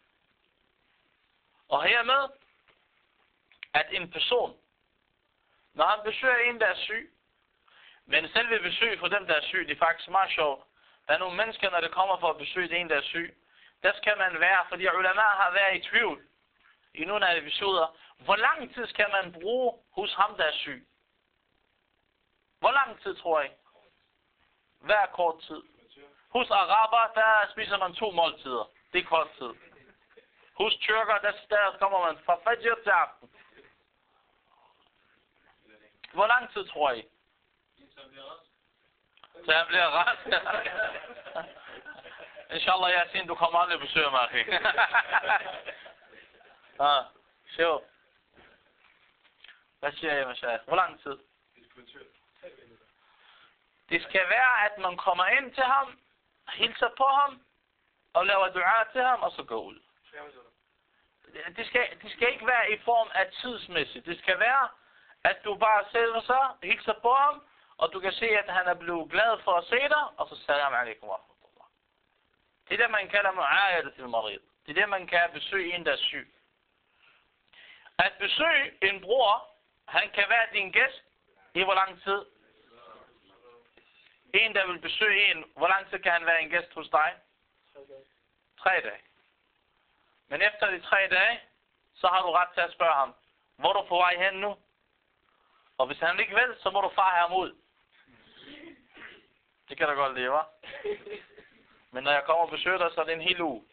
Og hermed, at en person, når han besøger en, der er syg, men selv ved besøg for dem, der er syg, det er faktisk meget sjovt. Der er nogle mennesker, når det kommer for at besøge en, der er syg, der skal man være, fordi ulama har været i tvivl i nogle af episoder. Hvor lang tid skal man bruge hos ham, der er syg? Hvor lang tid, tror jeg? Hver kort tid. Hos araber, der spiser man 2 måltider. Det er kort tid. Hos tyrker, der kommer man fra fajr til aften. Hvor lang tid, tror jeg? Så han bliver ret. Inshallah, Yasin, du kommer aldrig besøge mig, akhi. Sjov. Hvad siger jeg, Mashiach? Hvor lang tid? Det skal være, at man kommer ind til ham, hilser på ham, og laver dua til ham, og så går ud. Det skal ikke være i form af tidsmæssigt. Det skal være, at du bare sætter sig, hilser på ham, og du kan se, at han er blevet glad for at se dig, og så salam alaikum wa rahmatullah. Det er det, man kalder mu'ayadat al-marid. Det er det, man kan besøge en, der er syg. At besøge en bror, han kan være din gæst i hvor lang tid? En, der vil besøge en, hvor lang tid kan han være en gæst hos dig? 3 dage. Men efter de 3 dage, så har du ret til at spørge ham, hvor er du på vej hen nu? Og hvis han ikke vil, så må du fare ham ud. Det kan da godt lide, hva'? Men når jeg kommer og besøger dig, så er det en hel uge.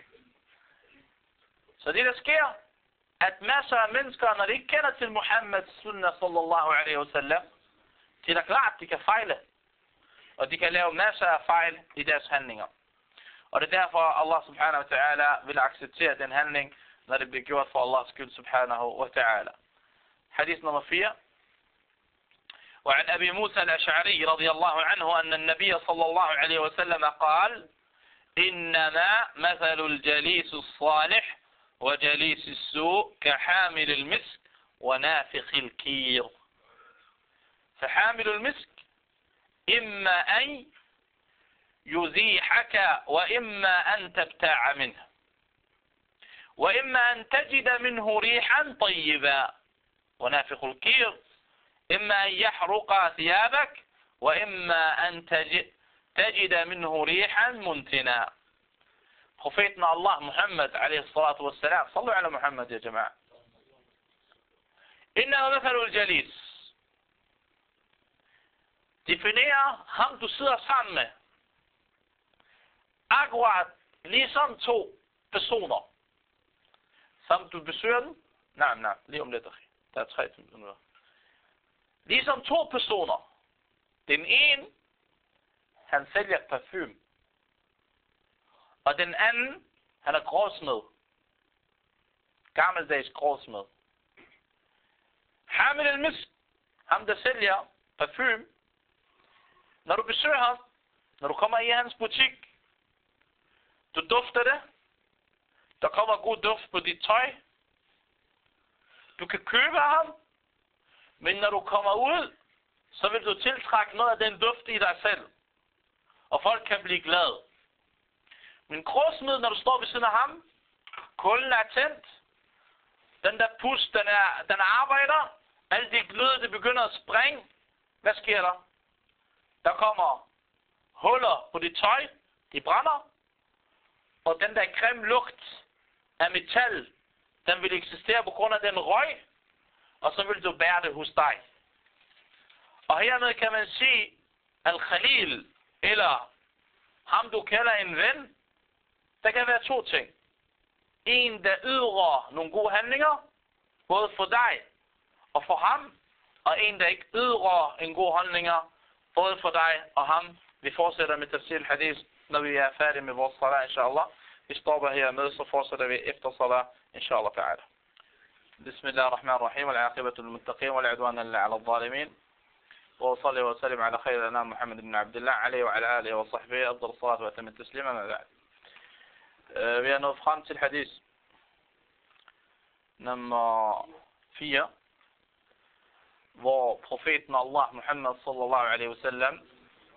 Så det, der sker, at masser af mennesker, når de ikke kender til Muhammeds sunnah sallallahu alaihi wasallam, det er da klart, de kan fejle. Og de kan lave masser af fejl i deres handlinger. Og det er derfor, Allah subhanahu wa ta'ala vil acceptere den handling, når det bliver gjort for Allahs skyld subhanahu wa ta'ala. Hadith nummer 4. وعن أبي موسى الأشعري رضي الله عنه أن النبي صلى الله عليه وسلم قال إنما مثل الجليس الصالح وجليس السوء كحامل المسك ونافخ الكير. فحامل المسك إما أن يزيحك وإما أن تبتاع منه وإما أن تجد منه ريحا طيبا ونافخ الكير إما أن يحرق ثيابك وإما أن تجد منه ريحا منتنا. Profeten Allah Muhammad alaihi salatu wassalam, sallu ala Muhammad ya jama'a. Inna mathalul jalis. Definerer ham du sidder sammen med. Akkurat ligesom 2 personer. Som du besøger dem. Nej, lige om lidt. Der er 3 minutter. Ligesom 2 personer. Den ene han sælger parfume. Og den anden, han er gråsmed. Gammeldags gråsmed. Hamil al-Misk, ham der sælger parfume. Når du besøger ham, når du kommer i hans butik, du dufter det. Der kommer god duft på dit tøj. Du kan købe ham, men når du kommer ud, så vil du tiltrække noget af den duft i dig selv. Og folk kan blive glade. Men gråsmed, når du står ved siden af ham, kulden er tændt. Den der pust, den arbejder. Alt det glød, det begynder at springe. Hvad sker der? Der kommer huller på dit tøj. De brænder. Og den der grim lugt af metal, den vil eksistere på grund af den røg. Og så vil du bære det hos dig. Og hermed kan man sige, al-Khalil, eller ham du kalder en ven, der kan være to ting. En, der yder nogle gode handlinger, både for dig og for ham, og en, der ikke yder en god handlinger, både for dig og ham. Vi fortsætter med tafsir al-hadith, når vi er færdige med vores salat, inshallah. Vi stopper her med, så fortsætter vi efter salat, inshallah ta'ala. بسم الله الرحمن الرحيم والعاقبة للمتقين والعدوان إلا على الظالمين وصلي وسلم على خير الأنام محمد بن عبد الله عليه وعلى آله وصحبه أفضل الصلاة وأتم التسليم أما بعد. Vi er nået frem til hadith nummer 4, hvor profeten Allah Muhammad sallallahu alaihi wasallam,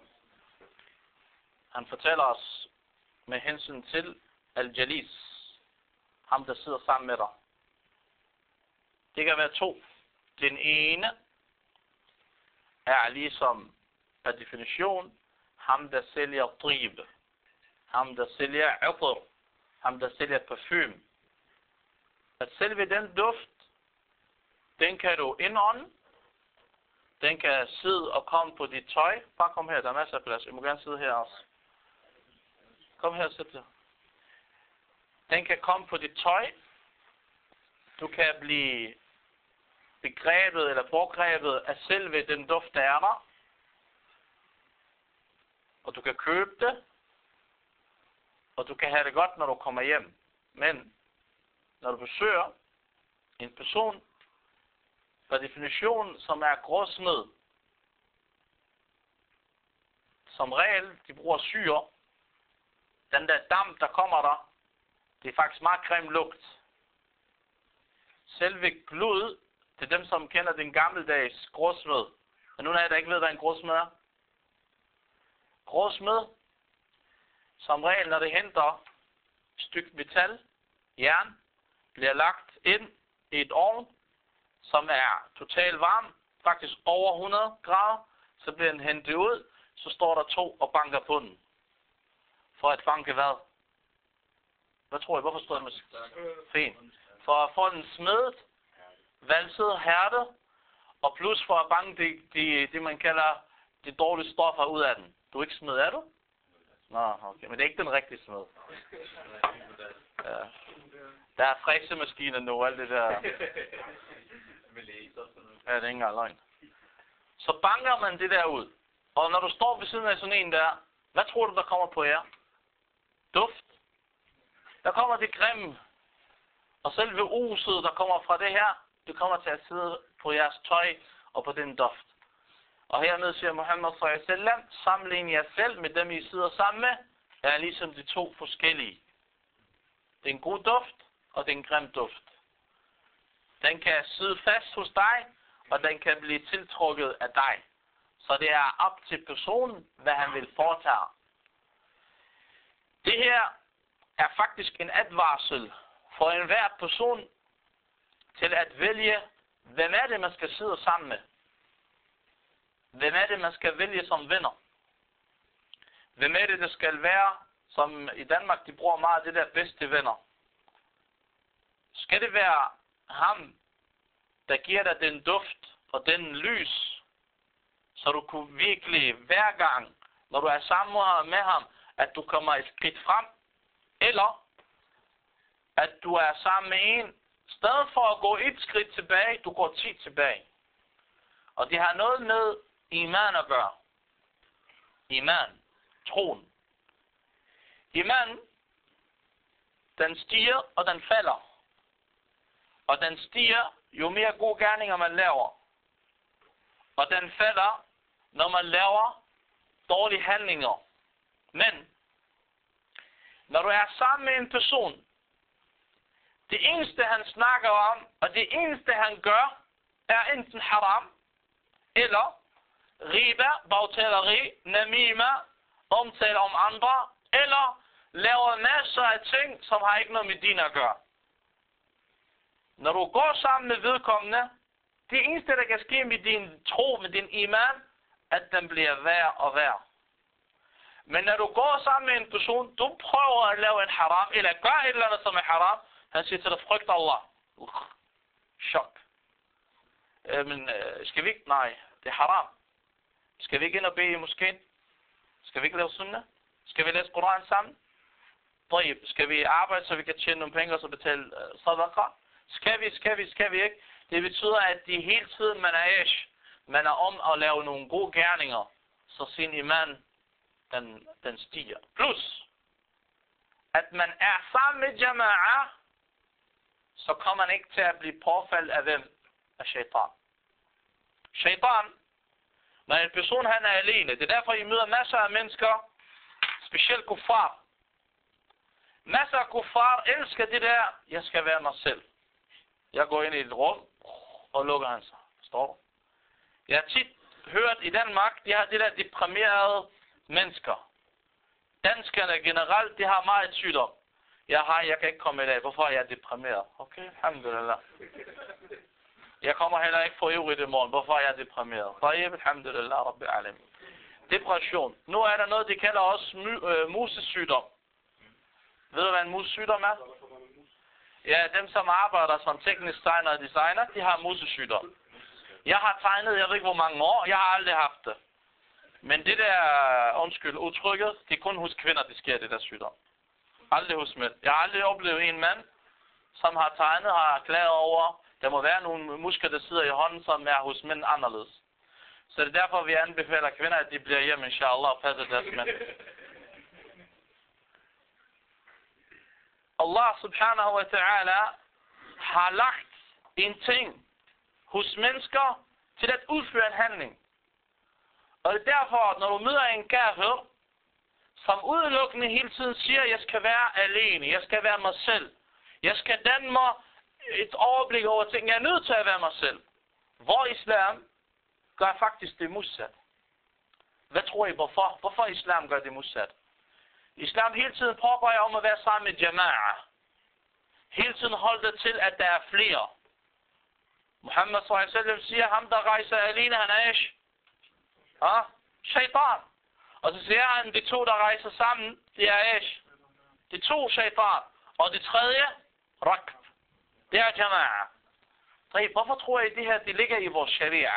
han fortæller os med hensyn til al-jalis, ham der sidder sammen med dig. Det kan være to. Den ene er ligesom per definition ham der sælger dribe, ham der sælger atr, ham der sælger parfume. At selve den duft, den kan du indånde, den kan sidde og komme på dit tøj. Bare kom her, der er masser af plads. I må gerne sidde her også. Kom her og sæt der. Den kan komme på dit tøj. Du kan blive begrebet eller pågrebet af selve den duft, der er der. Og du kan købe det. Og du kan have det godt, når du kommer hjem. Men når du besøger en person, per definition, som er gråsmed, som regel, de bruger syre, den der damp, der kommer der, det er faktisk meget grim lugt. Selve glud, til dem, som kender den gammeldags gråsmed. Men nu er jeg der ikke ved, hvad en gråsmed er. Gråsmed, som regel, når det henter et stykke metal, jern, bliver lagt ind i et ovn, som er totalt varm, faktisk over 100 grader, så bliver den hentet ud, så står der to og banker på den. For at banke hvad? Hvad tror I? Hvorfor står den med fen? For at få den smedet, valset, hærdet, og plus for at banke det man kalder de dårlige stoffer ud af den. Du er ikke smed, er du? Nå, okay. Men det er ikke den rigtige smed. Ja. Der er fræsemaskiner nu, alt det der. Ja, det er ikke engang løgn. Så banker man det der ud. Og når du står ved siden af sådan en der, hvad tror du, der kommer på jer? Duft. Der kommer det grimme. Og selve oset, der kommer fra det her, det kommer til at sidde på jeres tøj og på den duft. Og hermed siger Muhammad sallallahu alaihi wasallam, sammenlign jer selv med dem, I sidder sammen med, er ligesom de to forskellige. Det er en god duft, og det er en grim duft. Den kan sidde fast hos dig, og den kan blive tiltrukket af dig. Så det er op til personen, hvad han vil foretage. Det her er faktisk en advarsel for enhver person til at vælge, hvem er det, man skal sidde sammen med. Hvem er det, man skal vælge som venner? Hvem er det, der skal være, som i Danmark, de bruger meget det der bedste venner? Skal det være ham, der giver dig den duft og den lys, så du kunne virkelig hver gang, når du er sammen med ham, at du kommer et skridt frem? Eller at du er sammen med en, stedet for at gå et skridt tilbage, du går 10 tilbage. Og det har noget med iman at gøre. Iman. troen. Imanen, den stiger, og den falder. Og den stiger, jo mere gode gerninger man laver. Og den falder, når man laver dårlige handlinger. Men, når du er sammen med en person, det eneste han snakker om, og det eneste han gør, er enten haram, eller riba, bagtaleri, namima, omtale om andre, eller laver masser af ting, som har ikke noget med din at gøre. Når du går sammen med vedkommende, det eneste, der kan ske med din tro, med din iman, at den bliver værre og værre. Men når du går sammen med en person, du prøver at lave en haram, eller gør et eller andet, som er haram, han siger til dig, frygt Allah. Chok. Men skal vi ikke? Nej, det er haram. Skal vi ikke ind og bede i moskeen? Skal vi ikke lave sunnah? Skal vi læse Koran sammen? Skal vi arbejde, så vi kan tjene nogle penge og så betale sadaqa? Skal vi ikke? Det betyder, at det hele tiden, man er om at lave nogle gode gerninger, så sin iman, den stiger. Plus, at man er sammen med jama'a, så kommer man ikke til at blive påfaldet af hvem? Af shaitan. Shaitan, når en person han er alene, det er derfor, I møder masser af mennesker, specielt kuffar. Masser af kuffar elsker det der, jeg skal være mig selv. Jeg går ind i et rum, og lukker han sig. Forstår du? Jeg har tit hørt i Danmark, de har det der deprimerede mennesker. Danskerne generelt, de har meget sygdom. Jeg kan ikke komme i dag. Hvorfor er jeg deprimeret? Okay, alhamdulillah. Jeg kommer heller ikke for øvrigt i morgen. Hvorfor er jeg deprimeret? Tayyib, alhamdulillah, rabbi alamin. Depression. Nu er der noget, de kalder også musesygdom. Ved du, hvad en musesygdom er? Ja, dem som arbejder som teknisk tegner og designer, de har musesygdom. Jeg har tegnet, jeg ved ikke hvor mange år, jeg har aldrig haft det. Men det der, udtrykket, det er kun hos kvinder, det sker, det der sygdom. Aldrig hos mænd. Jeg har aldrig oplevet en mand, som har tegnet, har klaget over, der må være nogle muskler, der sidder i hånden, som er hos mænd anderledes. Så det er derfor, vi anbefaler kvinder, at de bliver hjemme, inshallah, og passer deres mænd. Allah subhanahu wa ta'ala har lagt en ting hos mennesker til at udføre en handling. Og det er derfor, når du møder en kafir, som udelukkende hele tiden siger, jeg skal være alene, jeg skal være mig selv. Jeg skal danne mig et overblik over ting, jeg er nødt til at være mig selv. Hvor islam gør faktisk det modsat. Hvad tror I, hvorfor? Hvorfor islam gør det modsat? Islam hele tiden påpeger om at være sammen med jama'a. Hele tiden holder det til, at der er flere. Muhammad s.a.v. siger, ham der rejser alene, han er ish. Shaitan. Og så siger han, de to der rejser sammen, det er ish. De to shaitan. Og det tredje, rakt. Det er jama'a. Hvorfor tror I, det her det ligger i vores sharia?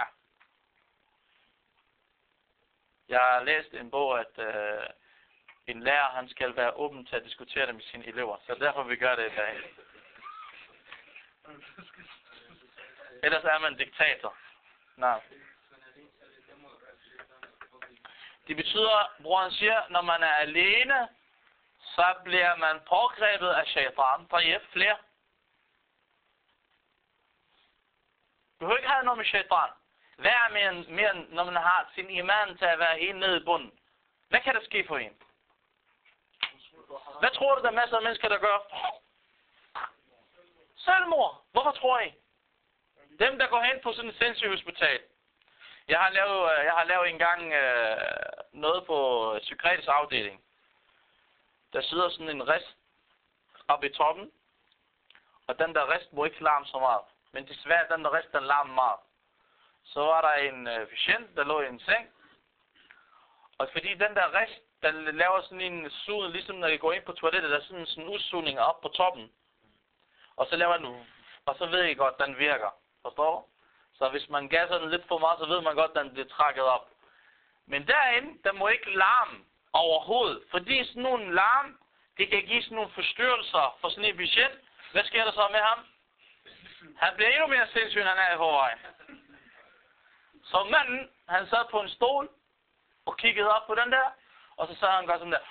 Jeg har læst en bog, at en lærer, han skal være åben til at diskutere det med sine elever. Så derfor vi gør det i dag. Ellers er man diktator. Nej. Det betyder, bror han siger, når man er alene, så bliver man pågrebet af shaitan. Der er flere. Du kan ikke have noget med shaitan. Hvad er mere, når man har sin iman til at være helt nede i bunden? Hvad kan der ske for en? Hvad tror du, der er masser af mennesker, der gør? Selvmord. Hvorfor tror I? Dem, der går hen på sådan et sindssygehospital. Jeg har lavet engang noget på psykiatrisk afdeling. Der sidder sådan en rist oppe i toppen. Og den der rist må ikke larme så meget. Men desværre, den der rist, den larmer meget. Så var der en patient, der lå i en seng. Og fordi den der rist, den laver sådan en sugning, ligesom når I går ind på toilettet, der er sådan en udsugning op på toppen. Og så laver den, og så ved I godt, den virker. Forstår du? Så hvis man gasser den lidt for meget, så ved man godt, den bliver trækket op. Men derinde, der må ikke larme overhovedet. Fordi sådan nogle larm, det kan give sådan nogle forstyrrelser for sådan en patient. Hvad sker der så med ham? Han bliver endnu mere sindssyg, end han er i forvejen. Så manden, han sad på en stol og kiggede op på den der. Og så sad han godt sådan der.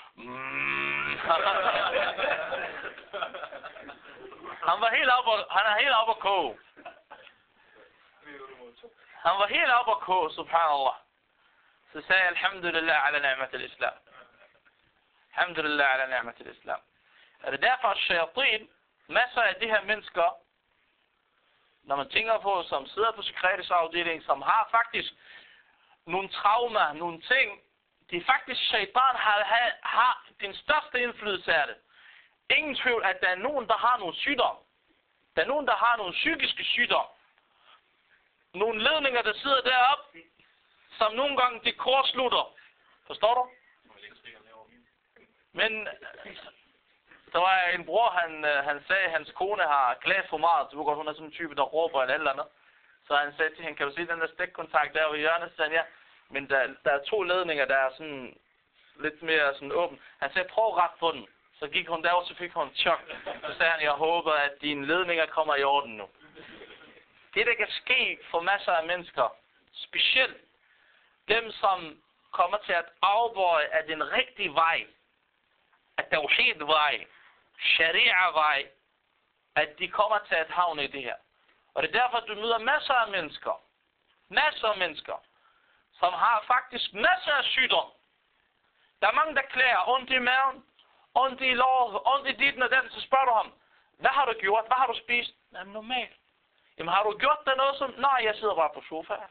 Han er helt oppe at koge. Han var helt oppe at koge, subhanallah. Så sagde jeg, alhamdulillah ala ni'mat al-islam. Alhamdulillah ala ni'mat al-islam. Er det derfor, at shayatin, masser af de her mennesker, når man tænker på, som sidder på psykiatrisk afdeling, som har faktisk nogle traumer, nogle ting, det er faktisk, shaitan har den største indflydelse af det. Ingen tvivl, at der er nogen, der har nogle sygdomme. Der er nogen, der har nogle psykiske sygdomme. Nogle ledninger, der sidder deroppe, som nogle gange de kortslutter. Forstår du? Men der var en bror, han sagde, at hans kone har klaget for meget. Du ved godt, hun er sådan en type, der råber eller andet. Så han sagde til hende, kan du se den der stikkontakt der ved hjørnet? Så sagde han, ja. Men der er 2 ledninger, der er sådan lidt mere sådan åben. Han sagde, prøv ret på den. Så gik hun derover, så fik hun en chok. Så sagde han, jeg håber, at dine ledninger kommer i orden nu. Det, der kan ske for masser af mennesker, specielt dem, som kommer til at afbøje af den rigtige vej, af tawhid-vej, sharia-vej, at de kommer til at havne i det her. Og det er derfor, at du møder masser af mennesker, som har faktisk masser af sygdom. Der er mange, der klager ondt i maven, ondt i låret, ondt i dit og den, så spørger du ham, hvad har du gjort? Hvad har du spist? Jamen normalt. Jamen har du gjort det noget som? Nej, jeg sidder bare på sofaen.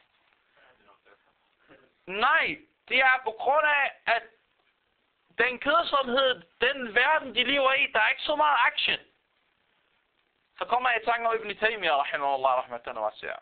Nej, det er på grund af, at den kedsomhed, den verden, de lever i, der er ikke så meget action. Så kommer jeg i tanke om Ibn Taymiyyah, rahimahullah, rahmatan wasi'a.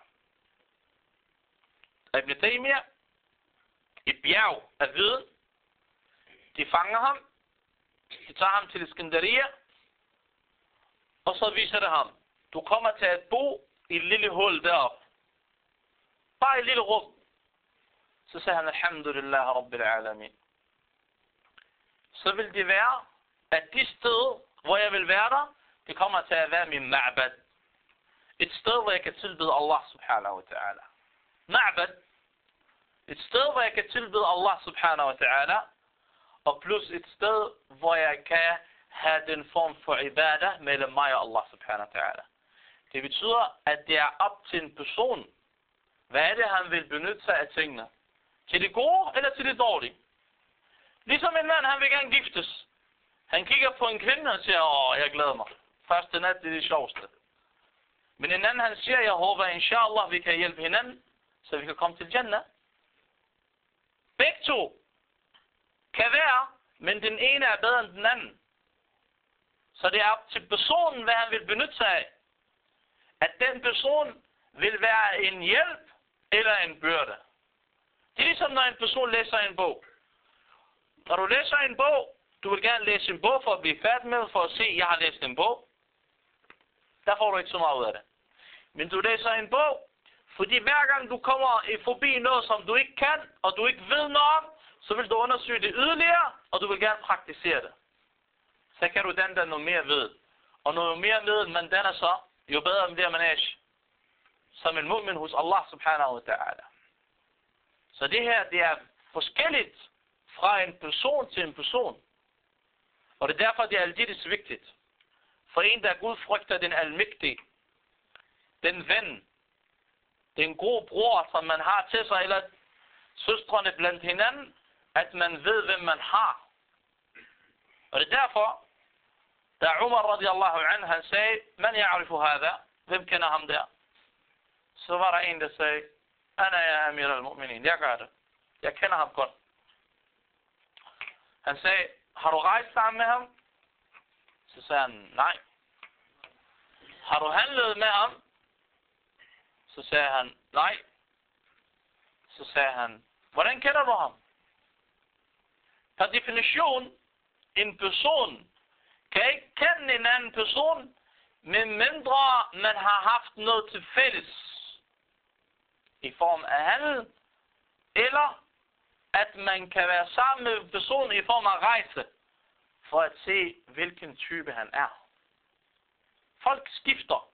Ibn Taymiyyah, et bjerg af viden, de fanger ham, de tager ham til Iskandariya, og så viser det ham, du kommer til at bo i et lille hul deroppe. Bare et lille rum. Så siger han, alhamdulillah, rabbil alamin. Så vil det være, at de steder, hvor jeg vil være der, det kommer til at være min ma'bad. Et sted, hvor jeg kan tilbede Allah subhanahu wa ta'ala. Ma'bad. Et sted, hvor jeg kan tilbede Allah subhanahu wa ta'ala. Og plus et sted, hvor jeg kan have den form for ibadah mellem mig og Allah subhanahu wa ta'ala. Det betyder, at det er op til en person, hvad er det, han vil benytte sig af tingene. Til det gode eller til det dårlige. Ligesom en mand, han vil gerne giftes. Han kigger på en kvinde og siger, jeg glæder mig. Første nat, det er det sjoveste. Men en anden, han siger, jeg håber, inshallah, vi kan hjælpe hinanden, så vi kan komme til Jannah. Begge to kan være, men den ene er bedre end den anden. Så det er op til personen, hvad han vil benytte sig af. At den person vil være en hjælp eller en byrde. Det er ligesom, når en person læser en bog. Når du læser en bog, du vil gerne læse en bog for at blive færdig med, for at se, at jeg har læst en bog. Der får du ikke så meget ud af det. Men du læser en bog, fordi hver gang du kommer forbi noget, som du ikke kan, og du ikke ved noget om, så vil du undersøge det yderligere, og du vil gerne praktisere det. Så kan du danne noget mere ved. Og noget mere ved, man danner så, jo bedre bliver man er som en mu'min hos Allah subhanahu wa ta'ala. Så det her, det er forskelligt fra en person til en person. Og det er derfor, det er aldeles vigtigt. For en, der Gud frygter den almægtige, den ven, den gode bror, som man har til sig, eller søstrene blandt hinanden, at man ved, hvem man har. Og det er derfor, da Umar radiallahu anhu, han sagde, man ya'rifu hada, hvem kender ham der? Så var der en, der sagde, ana ya amir al-mu'minin, jeg gør det. Jeg kender ham godt. Han sagde, har du rejst sammen med ham? Så sagde han, nej. Har du handlet med ham? Så sagde han, nej. Så sagde han, hvordan kender du ham? Per definition, en person kan ikke kende en anden person, medmindre man har haft noget til fælles i form af handel, eller at man kan være sammen med personen i form af rejse, for at se, hvilken type han er. Folk skifter.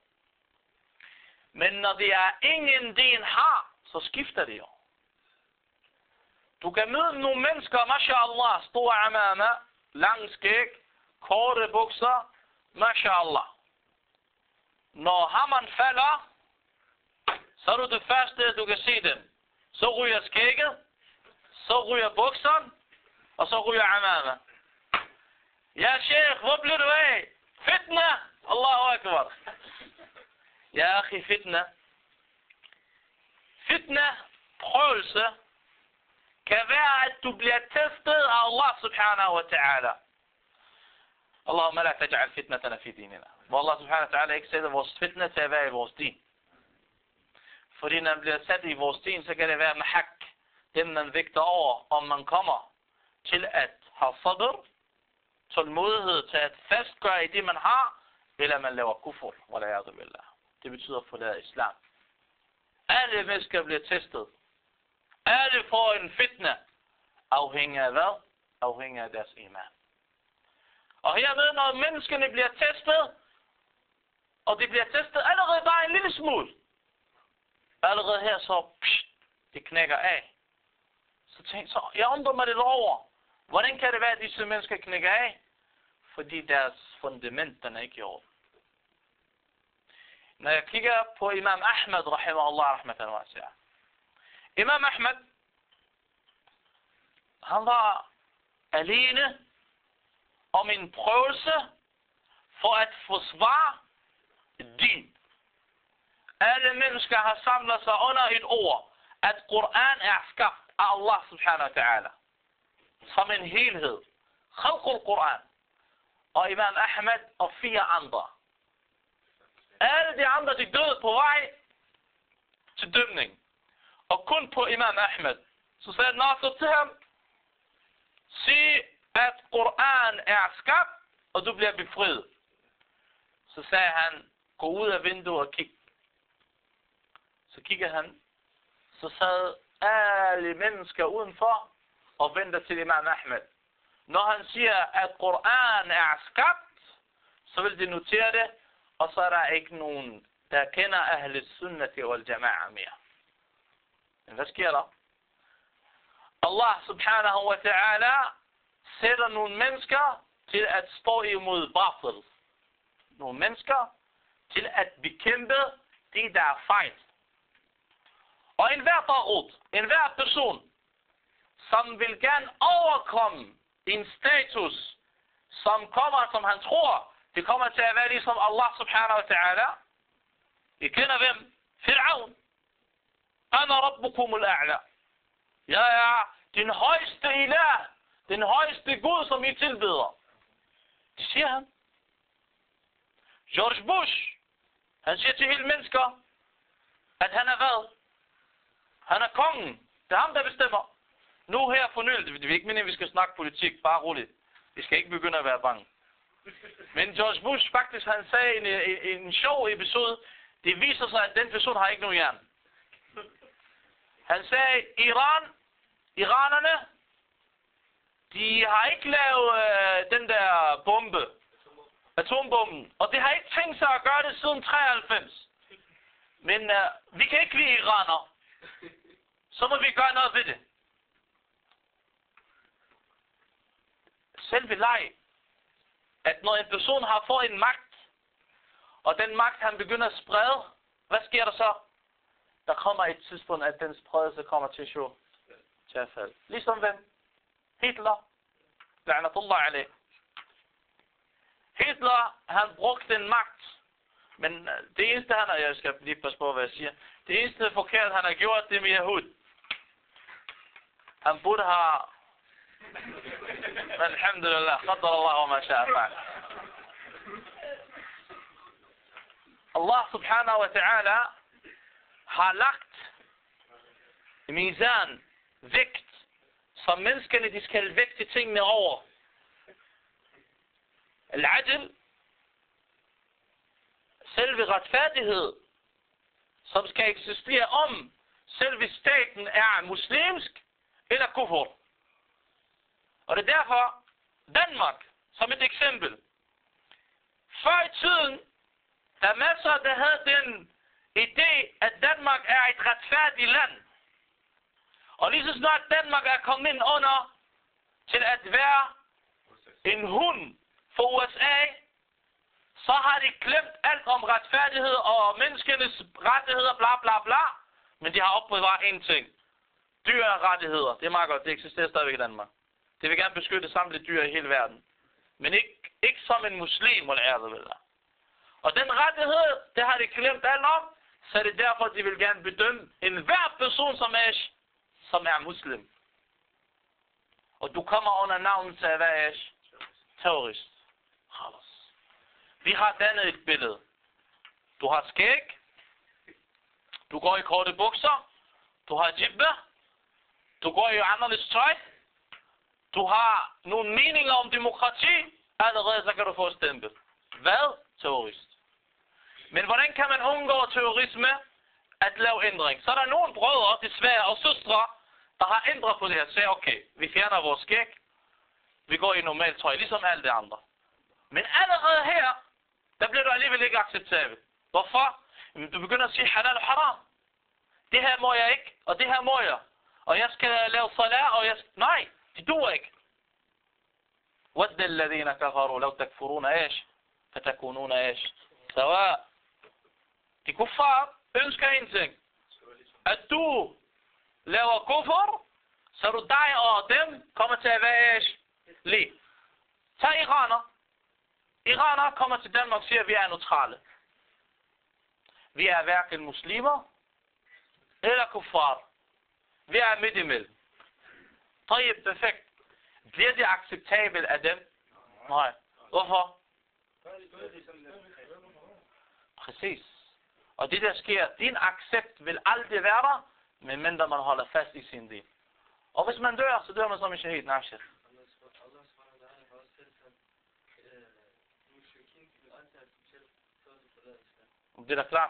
Men når det er ingen, det en har, så skifter det jo. Du kan møde nogle mennesker, mashallah, store amama, lang skæg, korte bukser, mashallah. Når hammeren falder, så er du det første, du kan se dem. Så ryger skægget, så ryger bukserne, og så ryger amama. Ja, sheikh, hvor bliver du af? Fitna! Allahu akbar. Ja, akhi, fitna. Fitna, prøvelse, kan være, at du bliver testet af Allah subhanahu wa ta'ala. Allahumma la taj'al fitnatana fi dinina. Hvor Allah subhanahu wa ta'ala ikke sætter vores fitna til at være i vores din. Fordi når man bliver sat i vores din, så kan det være med hak. Det man vægter over, om man kommer til at have sabr, tålmodighed til at fastgøre i det man har, eller man laver kufur. Det betyder at forlade islam. Alle mennesker bliver testet. Alle får en fitna. Afhængig af hvad? Afhængig af deres iman. Og hermed, når menneskene bliver testet, og de bliver testet allerede bare en lille smule, allerede her så, det knækker af. Så jeg undrer mig lidt over, hvordan kan det være, at disse mennesker knækker af? Fordi deres fundament, den er ikke i orden. Når jeg kigger på Imam Ahmed, rahimahullah, rahmatan wasi'a. Imam Ahmed, han var alene om en prøvelse for at forsvare din. Alle mennesker har samlet sig under et ord, at Koran er skabt af Allah subhanahu wa ta'ala. Som en helhed. Khalqul Koran. Og Imam Ahmed og 4 andre. Alle de andre, de døde på vej til dømning. Og kun på Imam Ahmed. Så sagde Nasser til ham, sig at Koran er skabt, og du bliver befriet. Så sagde han, gå ud af vinduet og kig. Så kigger han, så sad alle mennesker udenfor og venter til Imam Ahmed. Når han siger, at Koran er skabt, så vil de notere det, og så er der ikke nogen, der kender Ahl Sunnati wal Jama'a mere. Men hvad sker der? Allah subhanahu wa ta'ala sætter nogle mennesker til at stå imod batil. Nogle mennesker til at bekæmpe det, der er fejl. Og enhver taghut, enhver person, som vil gerne overkomme en status, som kommer, som han tror, det kommer til at være ligesom Allah subhanahu wa ta'ala. I kender hvem? Fir'aun. Ana rabbukumul a'la. Jeg er den højeste ilah, den højeste Gud, som I tilbeder. Det siger han. George Bush, han siger til hele mennesker, at han er hvad? Han er kongen. Det er ham, der bestemmer. Nu her for nylig, det er ikke meningen, at vi skal snakke politik, bare roligt. Vi skal ikke begynde at være bange. Men George Bush faktisk, han sagde i en sjov episode, det viser sig, at den person har ikke nogen hjerne. Han sagde, iranerne, de har ikke lavet den der bombe, atombomben, og det har ikke tænkt sig at gøre det siden 93. Men vi kan ikke lide iraner, så må vi gøre noget ved det. Selve leg, at når en person har fået en magt, og den magt han begynder at sprede, hvad sker der så? Der kommer et tidspunkt, at den spredelse kommer til at falde. Ligesom hvem? Hitler. La'natullah alayh. Hitler, han brugte en magt. Men det eneste han har, jeg skal lige passe på, hvad jeg siger. Det eneste forkert han har gjort, det med Yahud. Han burde have... Men alhamdulillah, qaddar Allah wa ma sha'a fa'al. Allah subhanahu wa ta'ala har lagt mizan, vægt, som menneskene de skal vægte tingene over. Al-adl, selve retfærdighed, som skal eksistere om selve staten er muslimsk eller kufur. Og det er derfor Danmark, som et eksempel. Før i tiden, der er masser, der havde den idé, at Danmark er et retfærdigt land. Og lige så snart Danmark er kommet ind under til at være en hund for USA, så har de glemt alt om retfærdighed og menneskenes rettigheder, bla bla bla. Men de har opbevaret én ting. Dyrerettigheder. Det er meget godt. Det eksisterer stadigvæk i Danmark. Det vil gerne beskytte samtlige dyr i hele verden. Men ikke som en muslim, eller er det vel. Og den rettighed, det har de glemt alt om. Så er det derfor, de vil gerne bedømme enhver person, som er muslim. Og du kommer under navnet til at være terrorist. Vi har dannet et billede. Du har skæg. Du går i korte bukser. Du har jibbe. Du går i anderledes tøj. Du har nogle meninger om demokrati. Allerede så kan du få stempel. Hvad? Terrorist. Men hvordan kan man undgå terrorisme? At lave ændring. Så er der nogle brødre, desværre, og søstre, der har ændret på det her. Siger, okay, vi fjerner vores skæg. Vi går i normalt tøj, ligesom alle de andre. Men allerede her, der bliver du alligevel ikke acceptabelt. Hvorfor? Du begynder at sige halal og haram. Det her må jeg ikke, og det her må jeg. Og jeg skal lave salat, og jeg skal... Nej, det duer ikke. وَدَّ الَّذِينَ كَفَرُوا لَوْ تَكْفُرُونَ إيش فَتَكُونُونَ إيش سَوَاء. De kuffar ønsker en ting. At du laver kuffer, så du dig og dem kommer til at være lige. Tag iraner. Iraner kommer til Danmark og siger, at vi er neutrale. Vi er hverken muslimer eller kuffar. Vi er midt imellem. Tayyip, perfekt. Bliver det acceptabelt af dem? Nej. Hvorfor? Præcis. Og det der sker, din accept vil aldrig være der, medmindre man holder fast i sin din. Og hvis man dør, så dør man som en shahid. Nashir. Det er da klart.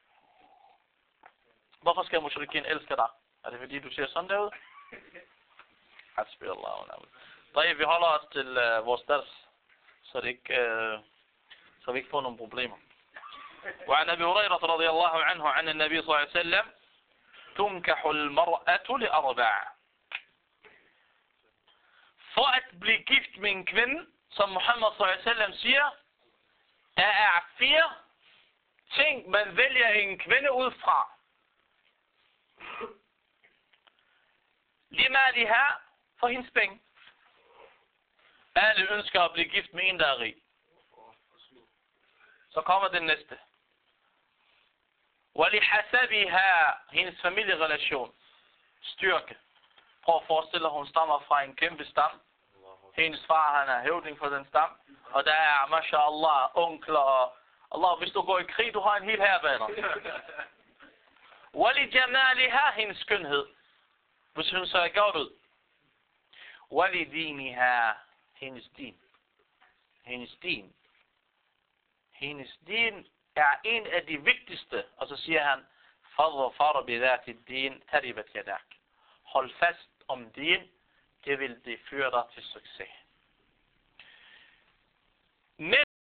Hvorfor skal mushrikin elske dig? Er det fordi, du ser sådan derude? Hasbunallahu wa ni'mal wakeel. Vi holder os til vores dars, så vi ikke får nogle problemer. وعن أبي هريرة رضي الله عنه عن النبي صلى الله عليه وسلم تنكح المرأة لأربع. For at blive gift med en kvinde, som Muhammad sallallahu alaihi wasallam siger, der er 4 ting, man vælger en kvinde ud fra. Limaliha, for hendes penge. Alle ønsker at blive gift med en, der er rig. Så kommer den næste. Walihasabiha, hendes familierelation. Styrke. Prøv at forestille dig, hun stammer fra en kæmpe stam. Hendes far, han er hævding for den stam. Og der er, mashallah, onkler og... Allah, hvis du går i krig, du har en hel herbaner. Walijamaliha, hendes skønhed. Hvis hun så er godt ud. Walidiniha, hendes din. Hendes din. Hendes din er en af de vigtigste. Og så siger han, fadfar bidati din taribat yadak. Hold fast om din, det vil det føre dig til succes.